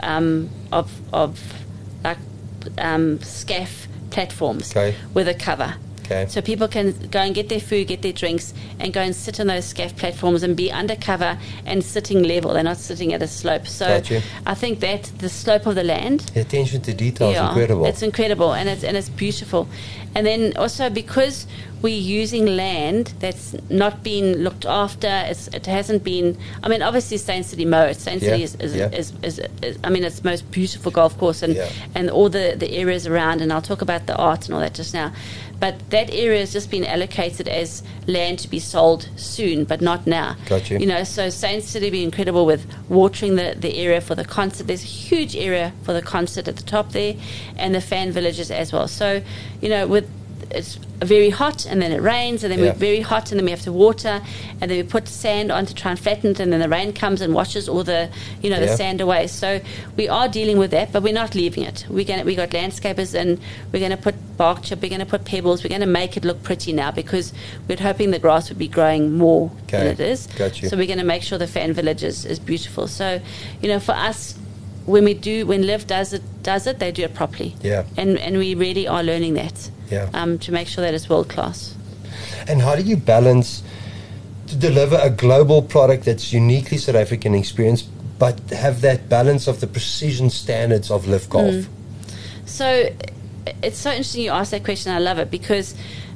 S1: scaff platforms with a cover.
S2: Okay.
S1: So people can go and get their food, get their drinks, and go and sit on those scaff platforms and be undercover and sitting level. They're not sitting at a slope. So I think that the slope of the land,
S2: the attention to detail is incredible.
S1: It's incredible, and it's beautiful. And then also because we're using land that's not been looked after, it hasn't been. I mean, obviously Stain City Mo. Stain City is I mean, it's the most beautiful golf course, and all the areas around. And I'll talk about the art and all that just now. But that area has just been allocated as land to be sold soon, but not now.
S2: Got you.
S1: So Stain City be incredible with watering the area for the concert. There's a huge area for the concert at the top there, and the fan villages as well. So, it's very hot, and then it rains, and then we're very hot, and then we have to water, and then we put sand on to try and flatten it, and then the rain comes and washes all the the sand away. So we are dealing with that, but we're not leaving it. We got landscapers, and we're going to put bark chip, we're going to put pebbles, we're going to make it look pretty now, because we're hoping the grass would be growing more than it is.
S2: Got you.
S1: So we're going to make sure the fan village is beautiful. So for us, when Liv does it, they do it properly.
S2: Yeah.
S1: And we really are learning that.
S2: Yeah.
S1: To make sure that it's world class.
S2: And how do you balance to deliver a global product that's uniquely South African experience, but have that balance of the precision standards of Liv Golf?
S1: So it's so interesting you ask that question. I love it because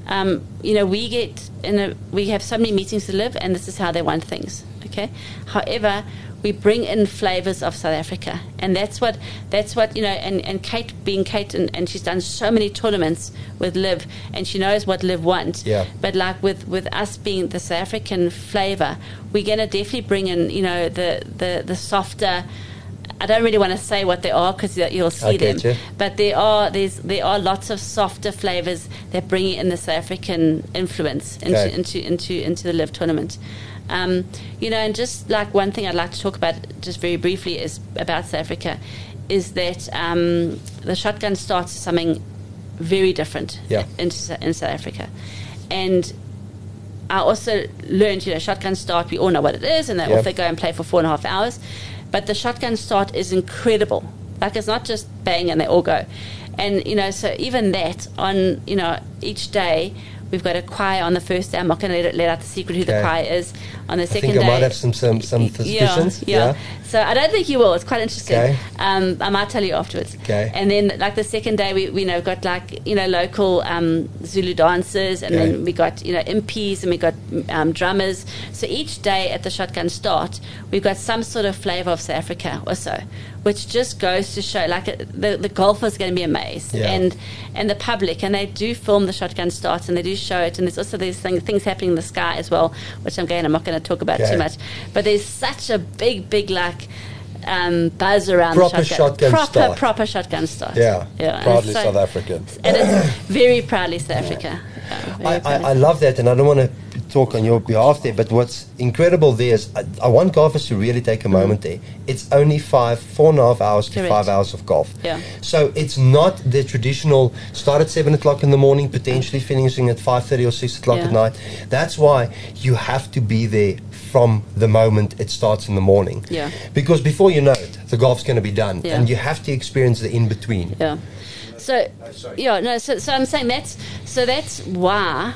S1: we have so many meetings to Liv, and this is how they want things. Okay. However, we bring in flavors of South Africa, and that's what and Kate being Kate, and she's done so many tournaments with Liv, and she knows what Liv wants. But like with us being the South African flavor, we're going to definitely bring in the softer. I don't really want to say what they are because you'll see them. But there are lots of softer flavors that bring in the South African influence into the Liv tournament. And just like one thing I'd like to talk about just very briefly is about South Africa, is that the shotgun starts something very different in South Africa. And I also learned, shotgun start, we all know what it is, and off they go and play for 4.5 hours. but the shotgun start is incredible. Like, it's not just bang and they all go. And, so even that on, each day, we've got a choir on the first day. I'm not going to let out the secret who the choir is. On the second day,
S2: I might have some suspicions.
S1: Yeah. So I don't think you will. It's quite interesting.
S2: Okay.
S1: I might tell you afterwards.
S2: Okay.
S1: And then, like, the second day, we got, like, local Zulu dancers, and then we got, impies, and we got drummers. So each day at the shotgun start, we've got some sort of flavour of South Africa or so, which just goes to show, like, the golfers are going to be amazed, and the public, and they do film the shotgun starts, and they do show it, and there's also these things happening in the sky as well, which I'm not going to talk about too much, but there's such a big like buzz around
S2: proper
S1: the shotgun
S2: start.
S1: Proper shotgun start.
S2: Yeah.
S3: Proudly South African.
S1: And it's very proudly South Africa.
S2: I love that, and I don't want to talk on your behalf there, but what's incredible there is I want golfers to really take a moment there. It's only 4.5 hours to 5 hours of golf.
S1: Yeah.
S2: So it's not the traditional start at 7 o'clock in the morning, potentially finishing at 5:30 or 6 o'clock at night. That's why you have to be there from the moment it starts in the morning.
S1: Yeah.
S2: Because before you know it, the golf's going to be done,
S1: Yeah.
S2: and you have to experience the in-between.
S1: Yeah. So, so I'm saying that's why,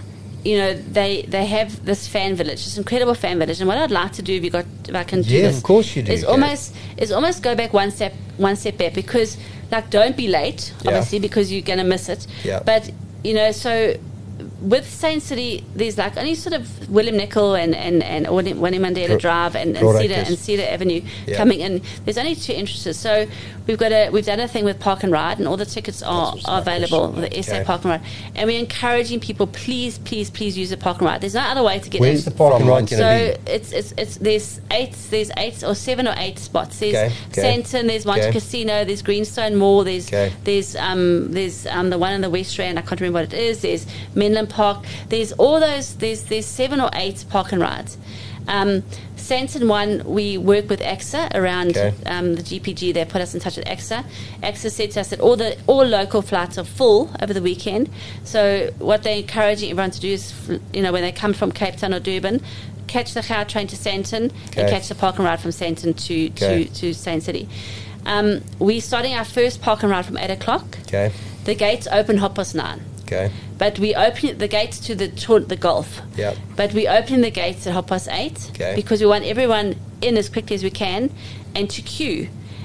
S1: they have this fan village, this incredible fan village. And what I'd like to do, if I can do this,
S2: of course you do.
S1: is almost go back one step back, because, like, don't be late, obviously, because you're going to miss it.
S2: Yeah.
S1: But, so with Saint City, there's, like, only sort of William Nicol and Winnie Mandela Drive and Cedar Avenue coming in. There's only 2 entrances. So we've done a thing with Park and Ride, and all the tickets are available with the SA Park and Ride. And we're encouraging people, please use the Park and Ride. There's no other way to get in.
S2: Where's the Park and Ride going to be?
S1: So there's 8 or 7 or 8 spots. There's Sandton, there's Monte Casino, there's Greenstone Mall, there's the one in the West Rand, I can't remember what it is. There's Menlyn Park. There's all those. There's 7 or 8 park and rides. Santon one, we work with AXA around the GPG. They put us in touch with AXA. AXA said to us that all local flights are full over the weekend. So what they're encouraging everyone to do is, when they come from Cape Town or Durban, catch the Gau train to Santon and catch the park and ride from Santon to Saint City. We're starting our first park and ride from 8 o'clock.
S2: Okay.
S1: The gates open 9:30.
S2: Okay.
S1: But we open the gates to the golf.
S2: Yep.
S1: But we open the gates at 8:30 because we want everyone in as quickly as we can, and to queue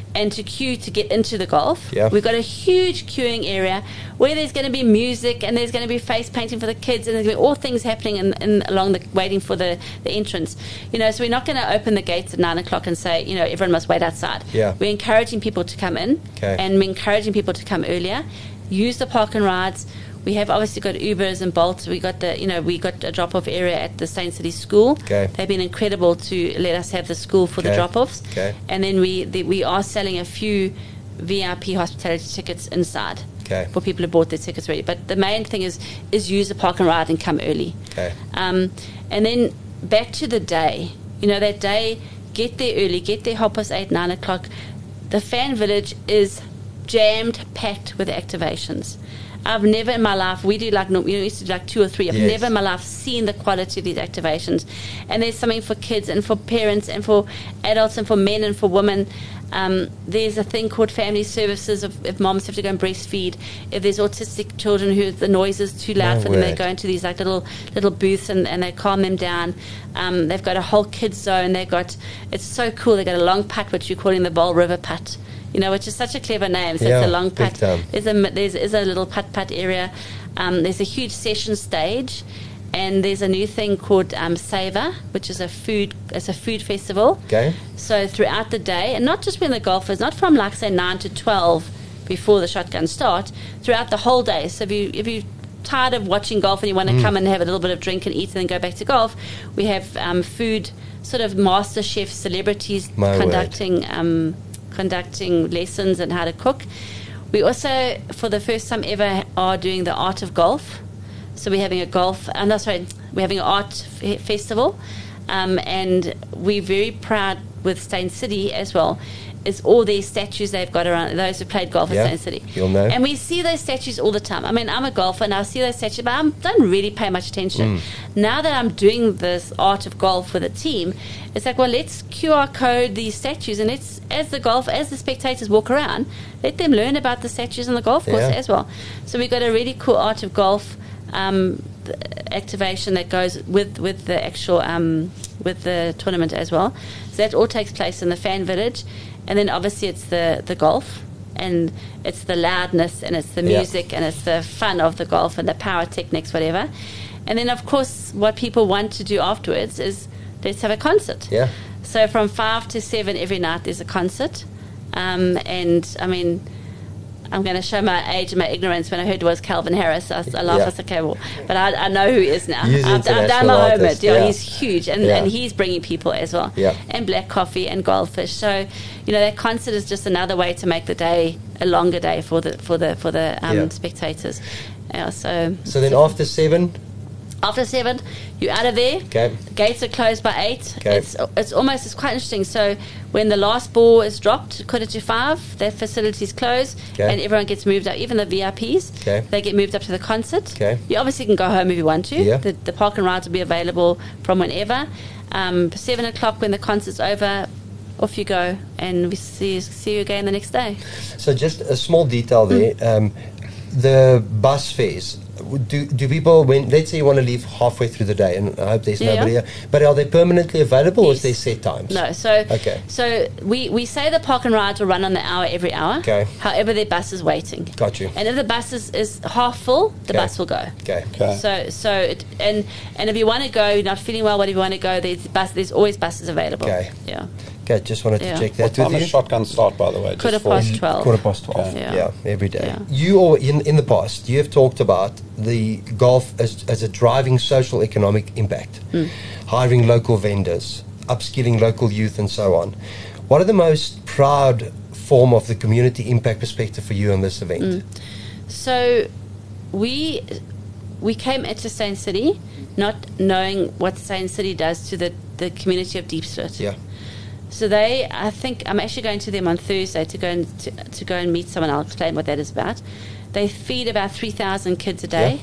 S1: to get into the golf.
S2: Yep.
S1: We've got a huge queuing area where there's going to be music, and there's going to be face painting for the kids, and there's going to be all things happening in along the waiting for the entrance. So we're not going to open the gates at 9 o'clock and say everyone must wait outside.
S2: Yeah.
S1: We're encouraging people to come in, and we're encouraging people to come earlier. Use the park and rides. We have obviously got Ubers and Bolts. We got we got a drop-off area at the Saint City School.
S2: Okay.
S1: They've been incredible to let us have the school for the drop-offs.
S2: Okay.
S1: And then we are selling a few VIP hospitality tickets inside for people who bought their tickets already. But the main thing is use the park and ride and come early.
S2: Okay.
S1: And then back to the day. That day, get there early. Get there 8:30, 9 o'clock. The fan village is jammed, packed with activations. I've never in my life, we do used to do 2 or 3. I've never in my life seen the quality of these activations. And there's something for kids and for parents and for adults and for men and for women. There's a thing called family services if moms have to go and breastfeed. If there's autistic children who the noise is too loud for them, they go into these little booths and they calm them down. They've got a whole kids zone. It's so cool. They've got a long putt, which we're calling the Vaal River putt. Which is such a clever name. So it's a long putt. There's a little putt area. There's a huge session stage, and there's a new thing called Savor, which is a food festival.
S2: Okay.
S1: So throughout the day, and not just when the golfers, not from 9 to 12 before the shotgun start, throughout the whole day. So if you tired of watching golf and you want to come and have a little bit of drink and eat and then go back to golf, we have food, sort of master chef celebrities conducting lessons on how to cook. We also, for the first time ever, are doing the art of golf. So we're having we're having an art festival, and we're very proud with Saint City as well. is all these statues they've got around, those who played golf at Saint City.
S2: You'll know.
S1: And we see those statues all the time. I mean, I'm a golfer and I see those statues, but I don't really pay much attention. Now that I'm doing this art of golf with a team, it's like, well, let's QR code these statues, and let's, as the spectators walk around, let them learn about the statues on the golf course as well. So we've got a really cool art of golf activation that goes with the actual with the tournament as well. So that all takes place in the fan village, and then obviously it's the golf, and it's the loudness, and it's the music, and it's the fun of the golf and the power techniques, whatever. And then of course what people want to do afterwards is let's have a concert.
S2: Yeah.
S1: So from 5 to 7 every night there's a concert, and I mean, I'm going to show my age and my ignorance. When I heard it was Calvin Harris, I laughed. I said, okay, well, but I know who he is now. I've done my homework. He's huge, and he's bringing people as well.
S2: Yeah.
S1: And black coffee and goldfish. So, that concert is just another way to make the day a longer day for the spectators. Yeah. So
S2: then after 7.
S1: After 7, you're out of there.
S2: Okay.
S1: The gates are closed by 8.
S2: Okay.
S1: It's quite interesting. So when the last ball is dropped, 4:45, that facility's closed, and everyone gets moved up. Even the VIPs, they get moved up to the concert.
S2: Okay.
S1: You obviously can go home if you want to.
S2: Yeah.
S1: The park and rides will be available from whenever. 7 o'clock when the concert's over, off you go, and we see you again the next day.
S2: So just a small detail there. The bus fares. Do people, when let's say you want to leave halfway through the day, and I hope there's nobody here, but are they permanently available, or is there set times?
S1: No. So we say the park and rides will run on the hour every hour.
S2: Okay.
S1: However, their bus is waiting.
S2: Got you.
S1: And if the bus is half full, the bus will go.
S2: Okay.
S1: And if you want to go, you're not feeling well, whatever you want to go, there's always buses available.
S2: Okay.
S1: Yeah.
S2: Okay, just wanted to check that.
S3: What time does shotgun start, by the way?
S1: 12:15.
S4: 12:15.
S1: Okay.
S2: Yeah, every day.
S1: Yeah.
S2: You, or in the past, you have talked about the golf as a driving social economic impact, hiring local vendors, upskilling local youth, and so on. What are the most proud form of the community impact perspective for you on this event?
S1: So we came into Saint City not knowing what Saint City does to the community of Deep Slit.
S2: Yeah.
S1: So I think I'm actually going to them on Thursday to go and meet someone. I'll explain what that is about. They feed about 3,000 kids a day.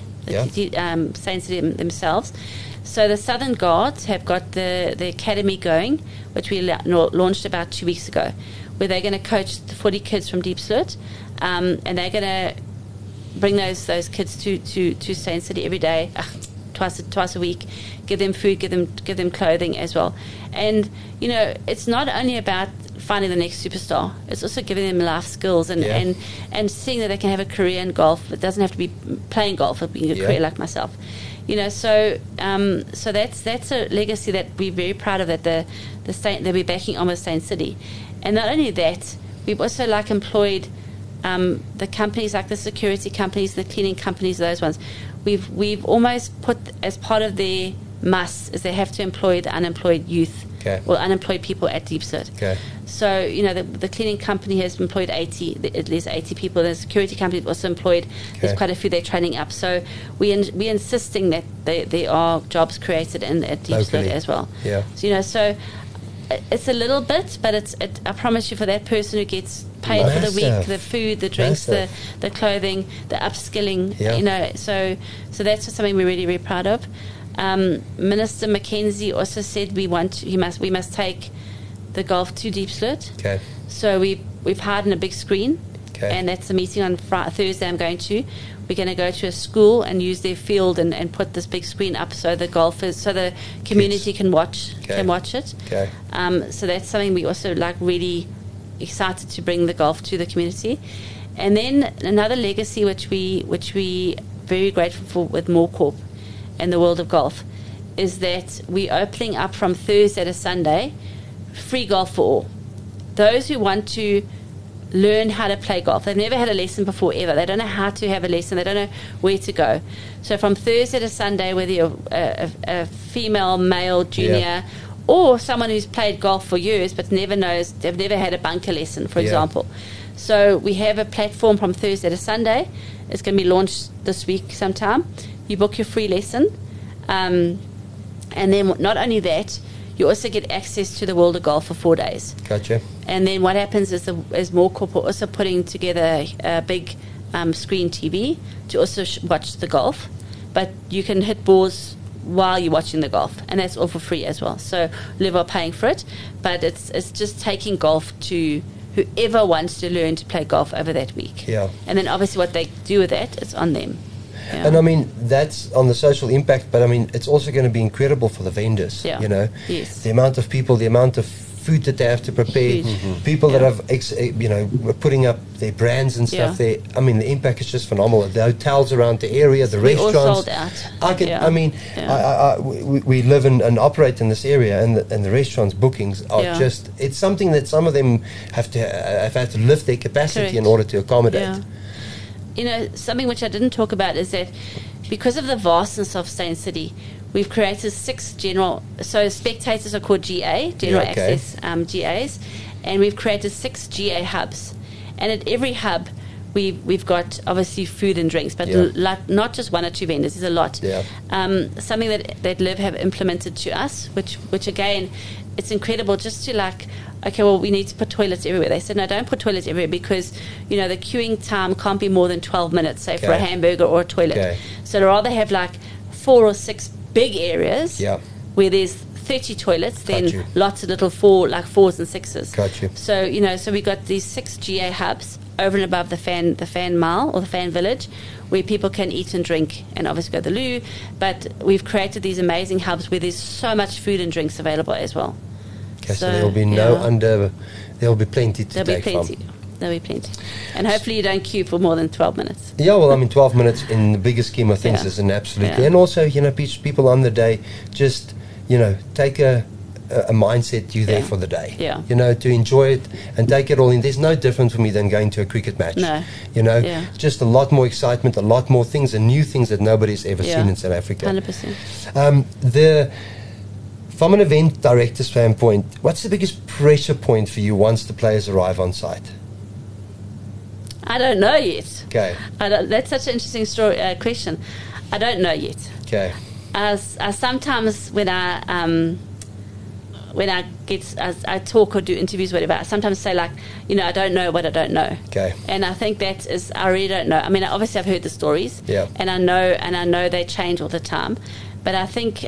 S1: Saint City themselves. So the Southern Guards have got the academy going, which we launched about 2 weeks ago, where they're going to coach the 40 kids from Deep Slit, and they're going to bring those kids to Saint City every day. Twice a week, give them food, give them clothing as well. And it's not only about finding the next superstar, it's also giving them life skills and seeing that they can have a career in golf. It doesn't have to be playing golf, or being a career like myself. So that's a legacy that we're very proud of, that the state that we're backing on with Saint City. And not only that, we've also employed the companies, like the security companies, the cleaning companies, those ones. We've almost put as part of their must is they have to employ the unemployed youth or unemployed people at Deep Slit.
S2: Okay.
S1: So the cleaning company has employed at least 80 people. The security company has also employed. There's quite a few they're training up. So we're insisting that there are jobs created at Deep Slit as well.
S2: Yeah.
S1: So it's a little bit, but I promise you, for that person who gets paid for the week, the food, the drinks, the clothing, the upskilling, so that's just something we're really, really proud of. Minister Mackenzie also said we must take the golf to Deep Slit.
S2: Okay.
S1: So we've hired in a big screen, and that's a meeting on Thursday I'm going to. We're going to go to a school and use their field and put this big screen up so the the community can watch it.
S2: Okay.
S1: So that's something we also really excited to bring the golf to the community. And then another legacy which we very grateful for with MoreCorp and the world of golf is that we're opening up from Thursday to Sunday free golf for all. Those who want to learn how to play golf. They've never had a lesson before ever. They don't know how to have a lesson. They don't know where to go. So from Thursday to Sunday, whether you're a female, male, junior, or someone who's played golf for years but they've never had a bunker lesson, for example. So we have a platform from Thursday to Sunday. It's going to be launched this week sometime. You book your free lesson. And then not only that, you also get access to the World of Golf for 4 days.
S2: Gotcha.
S1: And then what happens is More Corp are also putting together a big screen TV to also watch the golf, but you can hit balls while you're watching the golf, and that's all for free as well. So Live are paying for it, but it's just taking golf to whoever wants to learn to play golf over that week.
S2: Yeah.
S1: And then obviously what they do with that, it's on them. Yeah.
S2: And I mean, that's on the social impact, but I mean, it's also going to be incredible for the vendors.
S1: Yeah.
S2: You know,
S1: Yes.
S2: the amount of people, the amount of food that they have to prepare,
S1: Huge.
S2: people
S1: Yeah.
S2: that have, were putting up their brands and stuff
S1: Yeah.
S2: there. I mean, the impact is just phenomenal. The hotels around the area, the
S1: We all
S2: restaurants.
S1: sold out.
S2: I mean,
S1: Yeah.
S2: we live and operate in this area, and the restaurants' bookings are
S1: Yeah.
S2: just, it's something that some of them have had to lift their capacity
S1: Correct.
S2: in order to accommodate.
S1: Yeah. You know, something which I didn't talk about is that because of the vastness of Stain City, we've created 6 general, so spectators are called GA, general
S2: Yeah, okay.
S1: access GAs, and we've created 6 GA hubs. And at every hub, we've got obviously food and drinks, but
S2: Yeah.
S1: like not just 1 or 2 vendors, there's a lot.
S2: Yeah.
S1: Something that Liv have implemented to us, which again, it's incredible just to like, okay, well, we need to put toilets everywhere. They said, no, don't put toilets everywhere because, you know, the queuing time can't be more than 12 minutes, say, for a
S2: Okay.
S1: hamburger or a toilet.
S2: Okay.
S1: So they'd rather have like 4 or 6 big areas
S2: Yeah.
S1: where there's 30 toilets,
S2: Got
S1: then
S2: you.
S1: lots of little 4s and 6s.
S2: Got you.
S1: So, you know, so we got these 6 GA hubs over and above the fan mile or the fan village where people can eat and drink and obviously go to the loo. But we've created these amazing hubs where there's so much food and drinks available as well.
S2: Okay, so there will be no
S1: yeah.
S2: there will be plenty to
S1: There'll be
S2: take
S1: plenty.
S2: from.
S1: There'll be plenty. And hopefully you don't queue for more than 12 minutes.
S2: Yeah, well, I mean, 12 minutes in the bigger scheme of things
S1: Yeah.
S2: is an absolutely.
S1: Yeah.
S2: And also, you know, people on the day just, you know, take a mindset you there
S1: Yeah.
S2: for the day.
S1: Yeah.
S2: You know, to enjoy it and take it all in. There's no different for me than going to a cricket match.
S1: No.
S2: You know,
S1: Yeah.
S2: just a lot more excitement, a lot more things and new things that nobody's ever
S1: Yeah.
S2: seen in South Africa.
S1: 100%.
S2: From an event director standpoint, what's the biggest pressure point for you once the players arrive on site?
S1: I don't know yet.
S2: Okay.
S1: That's such an interesting question. I don't know yet.
S2: Okay.
S1: As sometimes when I talk or do interviews, whatever, I sometimes say like, you know, I don't know what I don't know.
S2: Okay.
S1: And I think that is, I really don't know. I mean, obviously I've heard the stories.
S2: Yeah.
S1: And I know they change all the time. But I think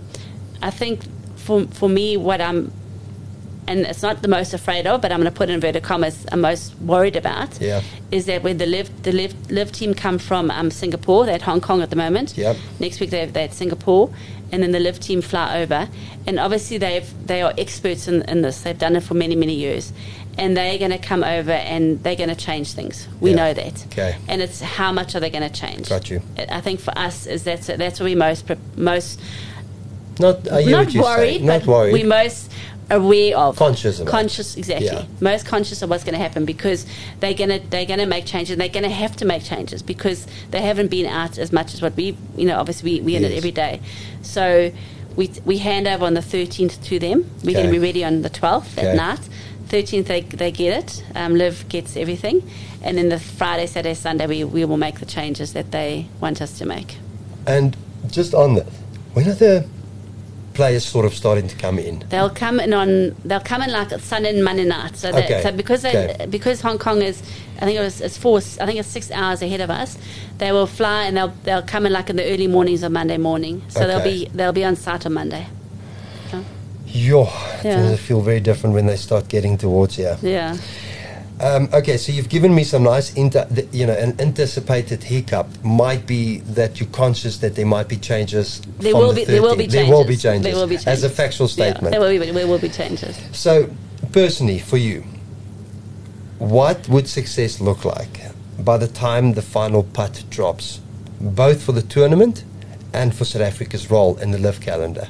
S1: for me, what I'm, and it's not the most afraid of, but I'm going to put in inverted commas, I'm most worried about,
S2: Yeah.
S1: is that when the live team come from Singapore, they're at Hong Kong at the moment.
S2: Yep.
S1: Next week they're at Singapore, and then the live team fly over, and obviously they are experts in this. They've done it for many, many years, and they're going to come over and they're going to change things. We
S2: Yeah.
S1: know that.
S2: Okay.
S1: And it's how much are they going to change?
S2: Got you.
S1: I think for us is that's what we most
S2: Not, I hear
S1: not
S2: what you're
S1: worried,
S2: saying. Not
S1: but
S2: worried.
S1: we most aware of,
S2: Conscious of it.
S1: conscious, exactly.
S2: Yeah.
S1: Most conscious of what's going to happen because they're gonna make changes. They're gonna have to make changes because they haven't been out as much as what we, you know, obviously we in it
S2: Yes.
S1: every day. So we hand over on the 13th to them. We're going to
S2: Okay.
S1: be ready on the 12th
S2: Okay.
S1: at night. 13th they get it. Liv gets everything, and then the Friday, Saturday, Sunday we will make the changes that they want us to make.
S2: And just on that, when are the players sort of starting to come in?
S1: They'll come in like Sunday and Monday night. So,
S2: Okay.
S1: so because
S2: Okay.
S1: because Hong Kong is, I think it's 6 hours ahead of us. They will fly and they'll come in like in the early mornings of Monday morning. So
S2: Okay.
S1: they'll be on site on Monday.
S2: Yeah,
S1: Yeah.
S2: they feel very different when they start getting towards here.
S1: Yeah.
S2: Okay, so you've given me some nice, an anticipated hiccup might be that you're conscious that there might be changes.
S1: There
S2: from
S1: will
S2: the
S1: be changes.
S2: 13th. There will be changes.
S1: There will be changes.
S2: As a factual statement.
S1: Yeah, there will be changes.
S2: So, personally, for you, what would success look like by the time the final putt drops, both for the tournament and for South Africa's role in the Live calendar?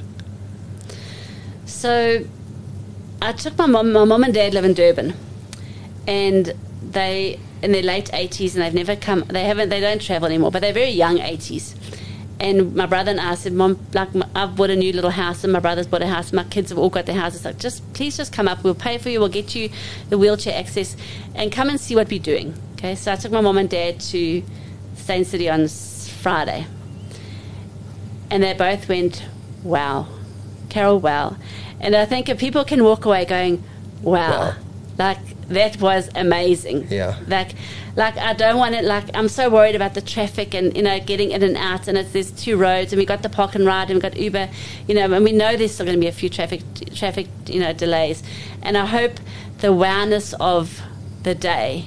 S1: So I took my mom and dad live in Durban, and they in their late 80s, and they don't travel anymore, but they're very young 80s. And my brother and I said, Mom, like, I've bought a new little house, and my brother's bought a house, my kids have all got their houses. Like, please just come up. We'll pay for you. We'll get you the wheelchair access, and come and see what we're doing. Okay, so I took my mom and dad to Stain City on Friday, and they both went, wow. Carol, wow. And I think if people can walk away going, wow. Like, that was amazing.
S2: Yeah.
S1: Like I don't want it, like, I'm so worried about the traffic and, you know, getting in and out, and there's 2 roads, and we got the park and ride, and we got Uber, you know, and we know there's still going to be a few traffic, you know, delays. And I hope the awareness of the day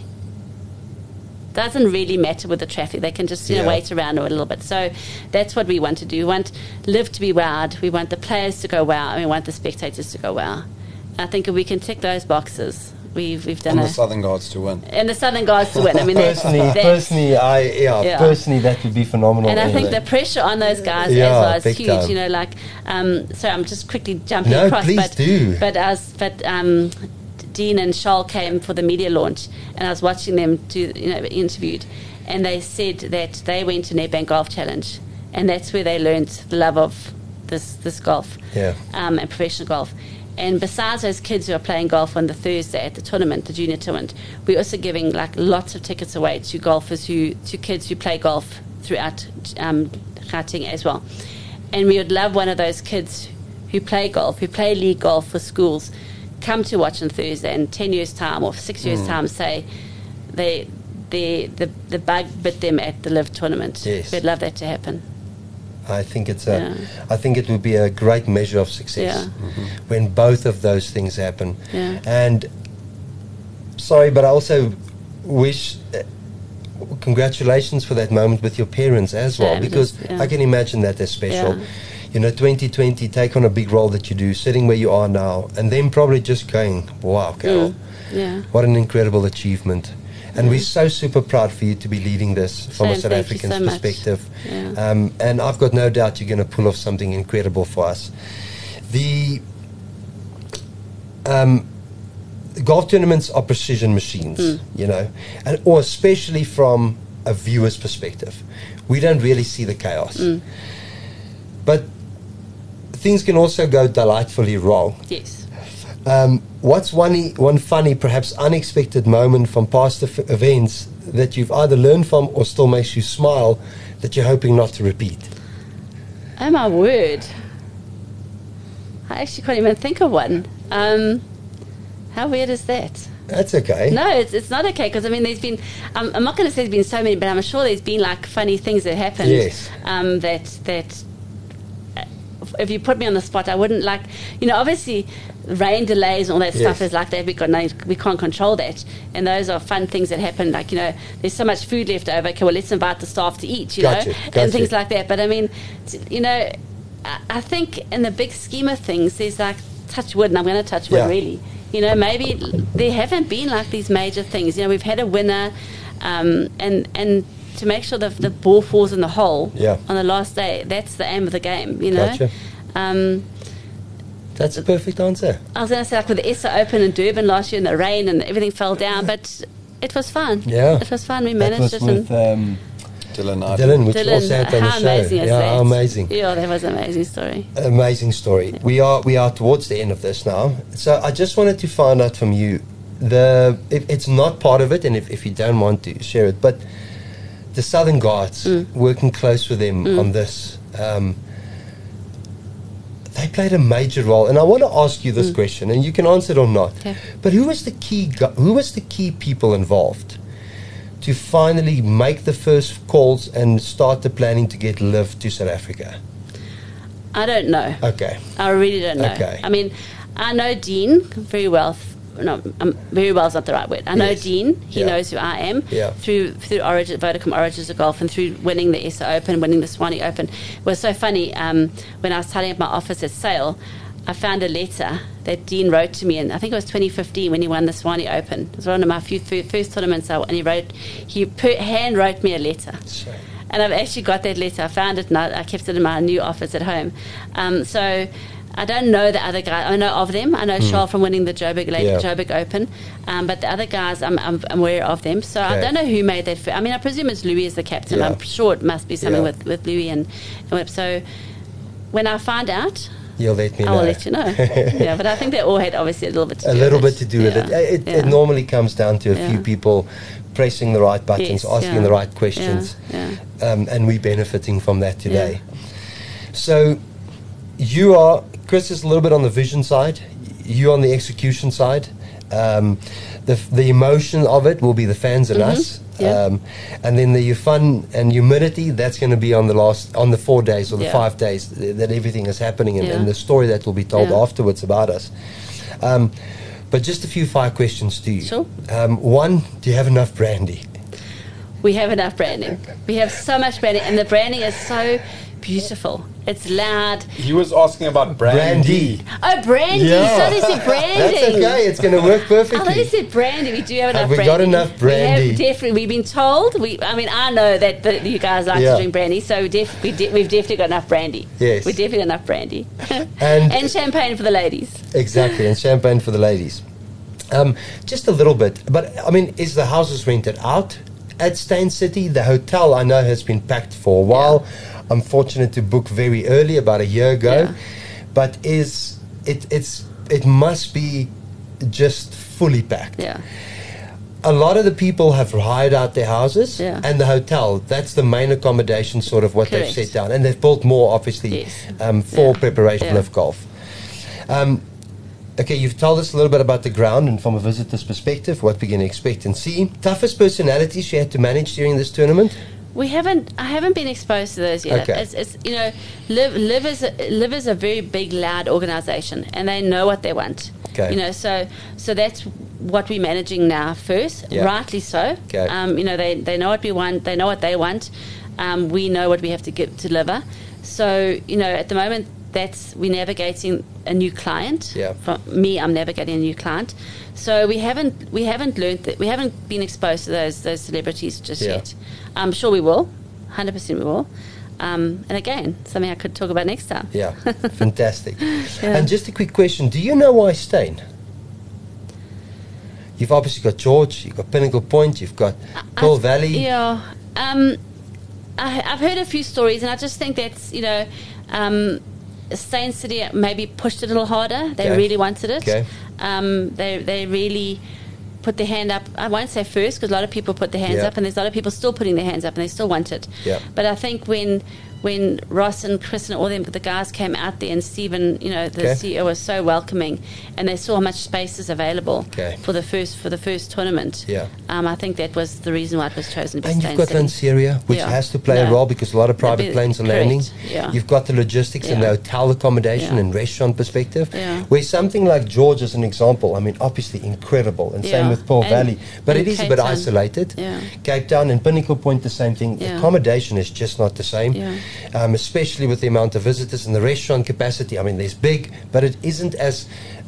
S1: doesn't really matter with the traffic. They can just, you know, wait around a little bit. So that's what we want to do. We want Live to be wowed. We want the players to go wow, and we want the spectators to go wow. I think if we can tick those boxes, we've done
S3: the Southern Guards to win.
S1: And the Southern Guards to win. I mean,
S2: personally, that would be phenomenal.
S1: And I think the pressure on those guys as well is huge. Time. You know, like, so I'm just quickly jumping across.
S2: Please do.
S1: But Dean and Charles came for the media launch, and I was watching them interviewed, and they said that they went to Nedbank Golf Challenge, and that's where they learned the love of this golf, and professional golf. And besides those kids who are playing golf on the Thursday at the tournament, the junior tournament, we're also giving like lots of tickets away to kids who play golf throughout Gauteng as well. And we would love one of those kids who play golf, who play league golf for schools, come to watch on Thursday, and 10 years' time or 6 years' time say the bug bit them at the Live tournament.
S2: Yes.
S1: We'd love that to happen.
S2: I think I think it would be a great measure of success when both of those things happen.
S1: Yeah.
S2: And sorry, but I also wish congratulations for that moment with your parents as well, because I can imagine that as special.
S1: Yeah.
S2: You know, 2020, take on a big role that you do, sitting where you are now, and then probably just going, wow, Carol, what an incredible achievement. And we're so super proud for you to be leading this from a South African's perspective.
S1: Yeah.
S2: And I've got no doubt you're going to pull off something incredible for us. The golf tournaments are precision machines, you know, or especially from a viewer's perspective. We don't really see the chaos. But things can also go delightfully wrong.
S1: Yes.
S2: What's one funny, perhaps unexpected moment from past events that you've either learned from or still makes you smile that you're hoping not to repeat?
S1: Oh, my word. I actually can't even think of one. How weird is that?
S2: That's okay.
S1: No, it's not okay, because I mean, there's been, I'm not going to say there's been so many, but I'm sure there's been like funny things that happened.
S2: Yes.
S1: That if you put me on the spot, I wouldn't like, you know, obviously rain delays and all that stuff is like that. We can't control that, and those are fun things that happen. Like, you know, there's so much food left over. Okay, well, let's invite the staff to eat, you know, and things like that. But I mean, you know, I think in the big scheme of things, there's like, touch wood, and I'm going to touch wood really. You know, maybe there haven't been like these major things. You know, we've had a winner, and to make sure the ball falls in the hole on the last day, that's the aim of the game, you know.
S2: That's a perfect answer.
S1: I was going to say, like with the ESSA Open in Durban last year in the rain and everything fell down, but it was fun.
S2: Yeah.
S1: It was fun. We managed it.
S2: With
S3: Dylan,
S2: which also had on the show.
S1: How amazing is that?
S2: How amazing.
S1: Yeah, that was an amazing story.
S2: Amazing story. We are towards the end of this now. So I just wanted to find out from you, it's not part of it, and if you don't want to share it, but the Southern Guards, working close with them on this, they played a major role. And I want to ask you this question, and you can answer it or not.
S1: Okay.
S2: But who was the key people involved to finally make the first calls and start the planning to get Live to South Africa?
S1: I don't know.
S2: Okay.
S1: I really don't know.
S2: Okay.
S1: I mean, I know Dean very well. Very well is not the right word. I know Dean. He knows who I am through Origin, Vodacom Origins of Golf, and through winning the ESSA Open, winning the Swanee Open. It was so funny. When I was tidying up my office at Sale, I found a letter that Dean wrote to me, and I think it was 2015 when he won the Swanee Open. It was one of my first tournaments, and he hand wrote me a letter.
S2: Sure.
S1: And I've actually got that letter. I found it, and I kept it in my new office at home. So I don't know the other guys. I know of them. I know Charles from winning the Joburg Open. But the other guys, I'm aware of them. So I don't know who made that. I mean, I presume it's Louis as the captain.
S2: Yeah.
S1: I'm sure it must be something with Louis and Webb. So when I find out,
S2: you'll let me know.
S1: I'll let you know. Yeah, but I think they all had obviously a little bit to do with it.
S2: It normally comes down to a few people pressing the right buttons, asking the right questions. And we're benefiting from that today. So Chris is a little bit on the vision side, you on the execution side. The emotion of it will be the fans and us.
S1: Yeah.
S2: And then the fun and humidity, that's going to be on the 4 days or the 5 days that everything is happening, and the story that will be told afterwards about us. But just a few fire questions to you.
S1: Sure.
S2: One, do you have enough brandy?
S1: We have enough branding. We have so much branding, and the branding is so beautiful. It's loud.
S3: He was asking about brandy.
S1: Oh, brandy.
S2: Yeah.
S1: So they said branding.
S2: That's okay. It's going to work perfectly.
S1: Oh, they said brandy. We do have enough
S2: we
S1: brandy.
S2: got enough brandy?
S1: We have definitely. We've been told. I know that you guys like to drink brandy, so we've definitely got enough brandy.
S2: Yes.
S1: We've definitely got enough brandy.
S2: And
S1: champagne for the ladies.
S2: Exactly, and champagne for the ladies. Just a little bit. But, I mean, is the houses rented out at Stain City? The hotel, I know, has been packed for a while. I'm fortunate to book very early, about a year ago.
S1: Yeah.
S2: But it must be just fully packed.
S1: Yeah.
S2: A lot of the people have hired out their houses, and the hotel, that's the main accommodation, sort of what
S1: Correct.
S2: they've set down. And they've built more, obviously, for preparation of golf. Okay, you've told us a little bit about the ground and from a visitor's perspective, what we can expect and see. Toughest personalities you had to manage during this tournament?
S1: I haven't been exposed to those yet.
S2: Okay.
S1: It's Liv is a very big, loud organisation, and they know what they want.
S2: Okay.
S1: So that's what we're managing now first.
S2: Yeah.
S1: Rightly so.
S2: Okay.
S1: They know what we want. They know what they want. We know what we have to deliver. So at the moment, we're navigating a new client.
S2: Yeah.
S1: For me, I'm navigating a new client. So we haven't learned that. We haven't been exposed to those celebrities just yet. I'm sure we will. 100% we will. And again, something I could talk about next time.
S2: Yeah, fantastic. And just a quick question. Do you know why Stain? You've obviously got George, you've got Pinnacle Point, you've got Pearl Valley.
S1: Yeah. I've heard a few stories, and I just think that's, Stain City maybe pushed it a little harder. They really wanted it.
S2: Okay.
S1: They really put their hand up. I won't say first, because a lot of people put their hands up, and there's a lot of people still putting their hands up, and they still want it.
S2: Yeah.
S1: But I think when Ross and Chris and all them, the guys came out there, and Stephen, the CEO, was so welcoming, and they saw how much space is available for the first tournament.
S2: Yeah.
S1: I think that was the reason why it was chosen to be
S2: And
S1: Stain
S2: you've got
S1: City.
S2: Lanseria, which has to play a role, because a lot of private planes are landing.
S1: Yeah.
S2: You've got the logistics and the hotel accommodation and restaurant perspective.
S1: Yeah.
S2: Where something like George, as an example, I mean, obviously incredible, and same with Pearl Valley, but it is a bit
S1: Cape Town.
S2: isolated.
S1: Yeah.
S2: Cape Town and Pinnacle Point, the same thing. The accommodation is just not the same, especially with the amount of visitors and the restaurant capacity. I mean, there's big, but it isn't as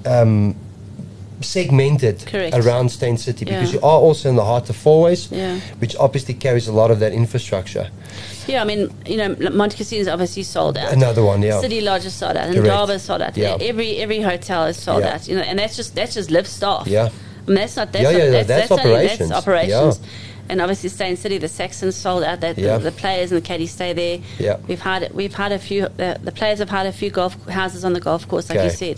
S2: segmented around Stain City, because you are also in the heart of Fourways, which obviously carries a lot of that infrastructure.
S1: Yeah, I mean, Monte Casino is obviously sold out.
S2: Another one,
S1: City Lodge is sold out, and
S2: Correct.
S1: Darba is sold out.
S2: Yeah.
S1: Every hotel is sold out. And that's just live staff.
S2: Yeah.
S1: I mean, that's
S2: That's operations.
S1: That's operations.
S2: Yeah.
S1: And obviously, Stain City, the Saxons sold out. The players and the caddies stay there.
S2: Yeah.
S1: We've had a few. The players have had a few golf houses on the golf course, like you said.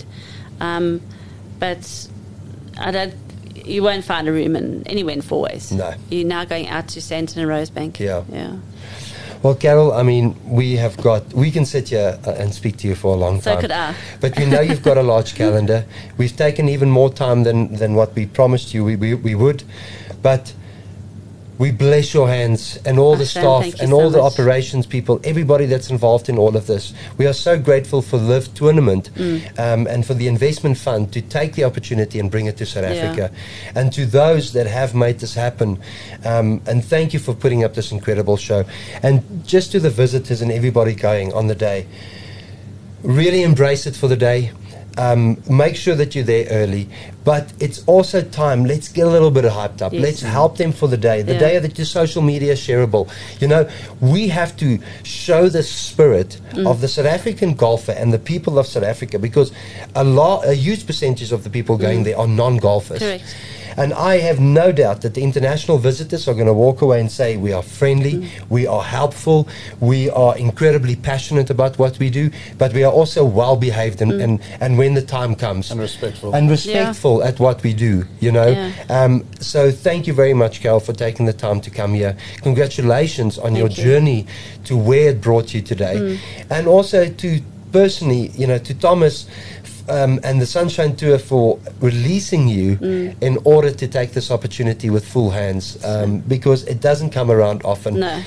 S1: But you won't find a room anywhere in Fourways.
S2: No.
S1: You're now going out to Sandton and Rosebank.
S2: Yeah.
S1: Yeah.
S2: Well, Carol, I mean, we can sit here and speak to you for a long time.
S1: So could I.
S2: But we know you've got a large calendar. We've taken even more time than what we promised you we would. But we bless your hands and all the staff and all the operations people, everybody that's involved in all of this. We are so grateful for Live Tournament and for the investment fund to take the opportunity and bring it to South Africa. And to those that have made this happen, and thank you for putting up this incredible show. And just to the visitors and everybody going on the day, really embrace it for the day. Make sure that you're there early, but it's also time. Let's get a little bit hyped up.
S1: Yes.
S2: Let's help them for the day day that your social media is shareable. We have to show the spirit of the South African golfer and the people of South Africa, because a huge percentage of the people going there are non-golfers.
S1: Correct.
S2: And I have no doubt that the international visitors are going to walk away and say, we are friendly, we are helpful, we are incredibly passionate about what we do, but we are also well behaved and when the time comes.
S3: And respectful.
S2: At what we do, So thank you very much, Carol, for taking the time to come here. Congratulations on your journey to where it brought you today. And also to personally, to Thomas and the Sunshine Tour for releasing you in order to take this opportunity with full hands, because it doesn't come around often.
S1: No.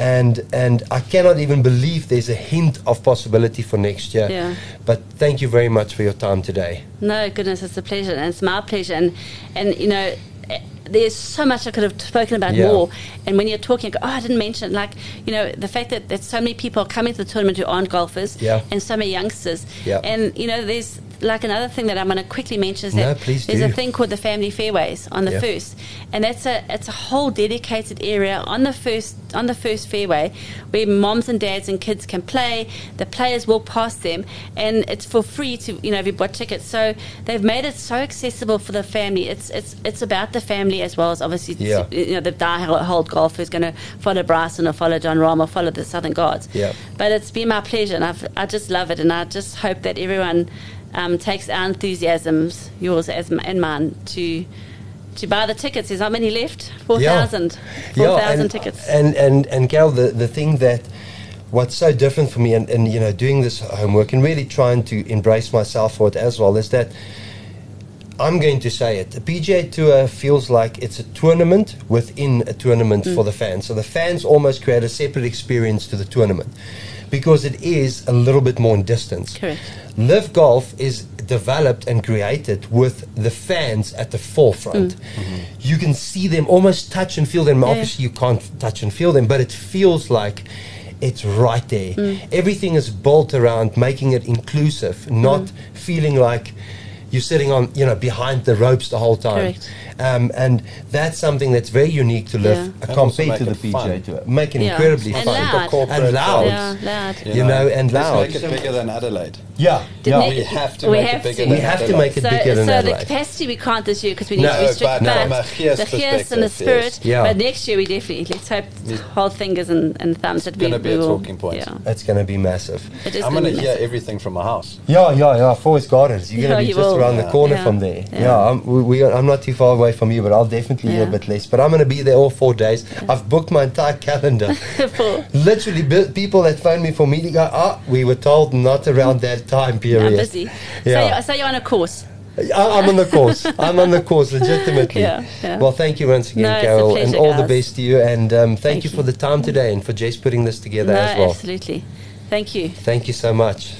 S2: And I cannot even believe there's a hint of possibility for next year.
S1: Yeah.
S2: But thank you very much for your time today.
S1: No, goodness, it's a pleasure, and it's my pleasure. And there's so much I could have spoken about more. And when you're talking, I go, I didn't mention, the fact that so many people are coming to the tournament who aren't golfers, and so many youngsters.
S2: Yeah.
S1: And, there's another thing that I'm going to quickly mention is that there's a thing called the Family Fairways on the first. And it's a whole dedicated area on the first fairway where moms and dads and kids can play. The players walk past them, and it's for free to, if you bought tickets. So they've made it so accessible for the family. It's about the family as well as obviously the die-hard golfer who's going to follow Bryson or follow John Rahm or follow the Southern Guards.
S2: Yeah.
S1: But it's been my pleasure, and I just love it, and I just hope that everyone takes our enthusiasms, yours and mine, to buy the tickets. There's not many left. 4,000 tickets.
S2: And Gal, the thing that what's so different for me, and doing this homework and really trying to embrace myself for it as well, is that I'm going to say it. The PGA Tour feels like it's a tournament within a tournament for the fans. So the fans almost create a separate experience to the tournament, because it is a little bit more in distance.
S1: Correct.
S2: Live Golf is developed and created with the fans at the forefront. You can see them, almost touch and feel them. Obviously you can't touch and feel them, but it feels like it's right there. Everything is built around making it inclusive, not feeling like you're sitting on, behind the ropes the whole time.
S1: Correct.
S2: And that's something that's very unique to Live compared to the PGA Tour. Make it incredibly
S1: and
S2: fun.
S1: loud.
S2: And loud.
S1: Yeah, loud.
S2: And loud.
S3: Let's make it bigger than Adelaide.
S2: Yeah.
S3: We have to make it bigger than Adelaide.
S2: We have to make it bigger than
S1: So
S2: Adelaide.
S1: the capacity we can't this year because we need to
S3: No,
S1: restrict,
S3: but from a Gears
S1: the Gears and the
S3: perspective,
S1: spirit.
S3: yes.
S2: Yeah.
S1: But next year we definitely, let's hope, hold fingers and thumbs that
S3: gonna
S1: we
S3: be a
S1: will.
S3: talking point.
S1: Yeah.
S2: That's going to be massive.
S1: It is
S3: I'm
S1: gonna
S3: going
S1: be
S3: to hear
S1: massive.
S3: everything from my house.
S2: Yeah. Forest Gardens. You're going to be
S1: you
S2: just
S1: will.
S2: around the corner
S1: Yeah.
S2: from there.
S1: Yeah.
S2: I'm not too far away from you, but I'll definitely hear a bit less. But I'm going to be there all 4 days. I've booked my entire calendar. Literally, people that phone me for me to go, we were told not around that time period.
S1: I'm busy.
S2: Yeah.
S1: So you're on a course.
S2: I'm on the course. I'm on the course, legitimately.
S1: Yeah.
S2: Well, thank you once again,
S1: No, it's a
S2: Carol,
S1: pleasure,
S2: and all the
S1: guys.
S2: best to you. And thank you
S1: you.
S2: for the time today and for Jess putting this together
S1: No,
S2: as well.
S1: absolutely. Thank you.
S2: Thank you so much.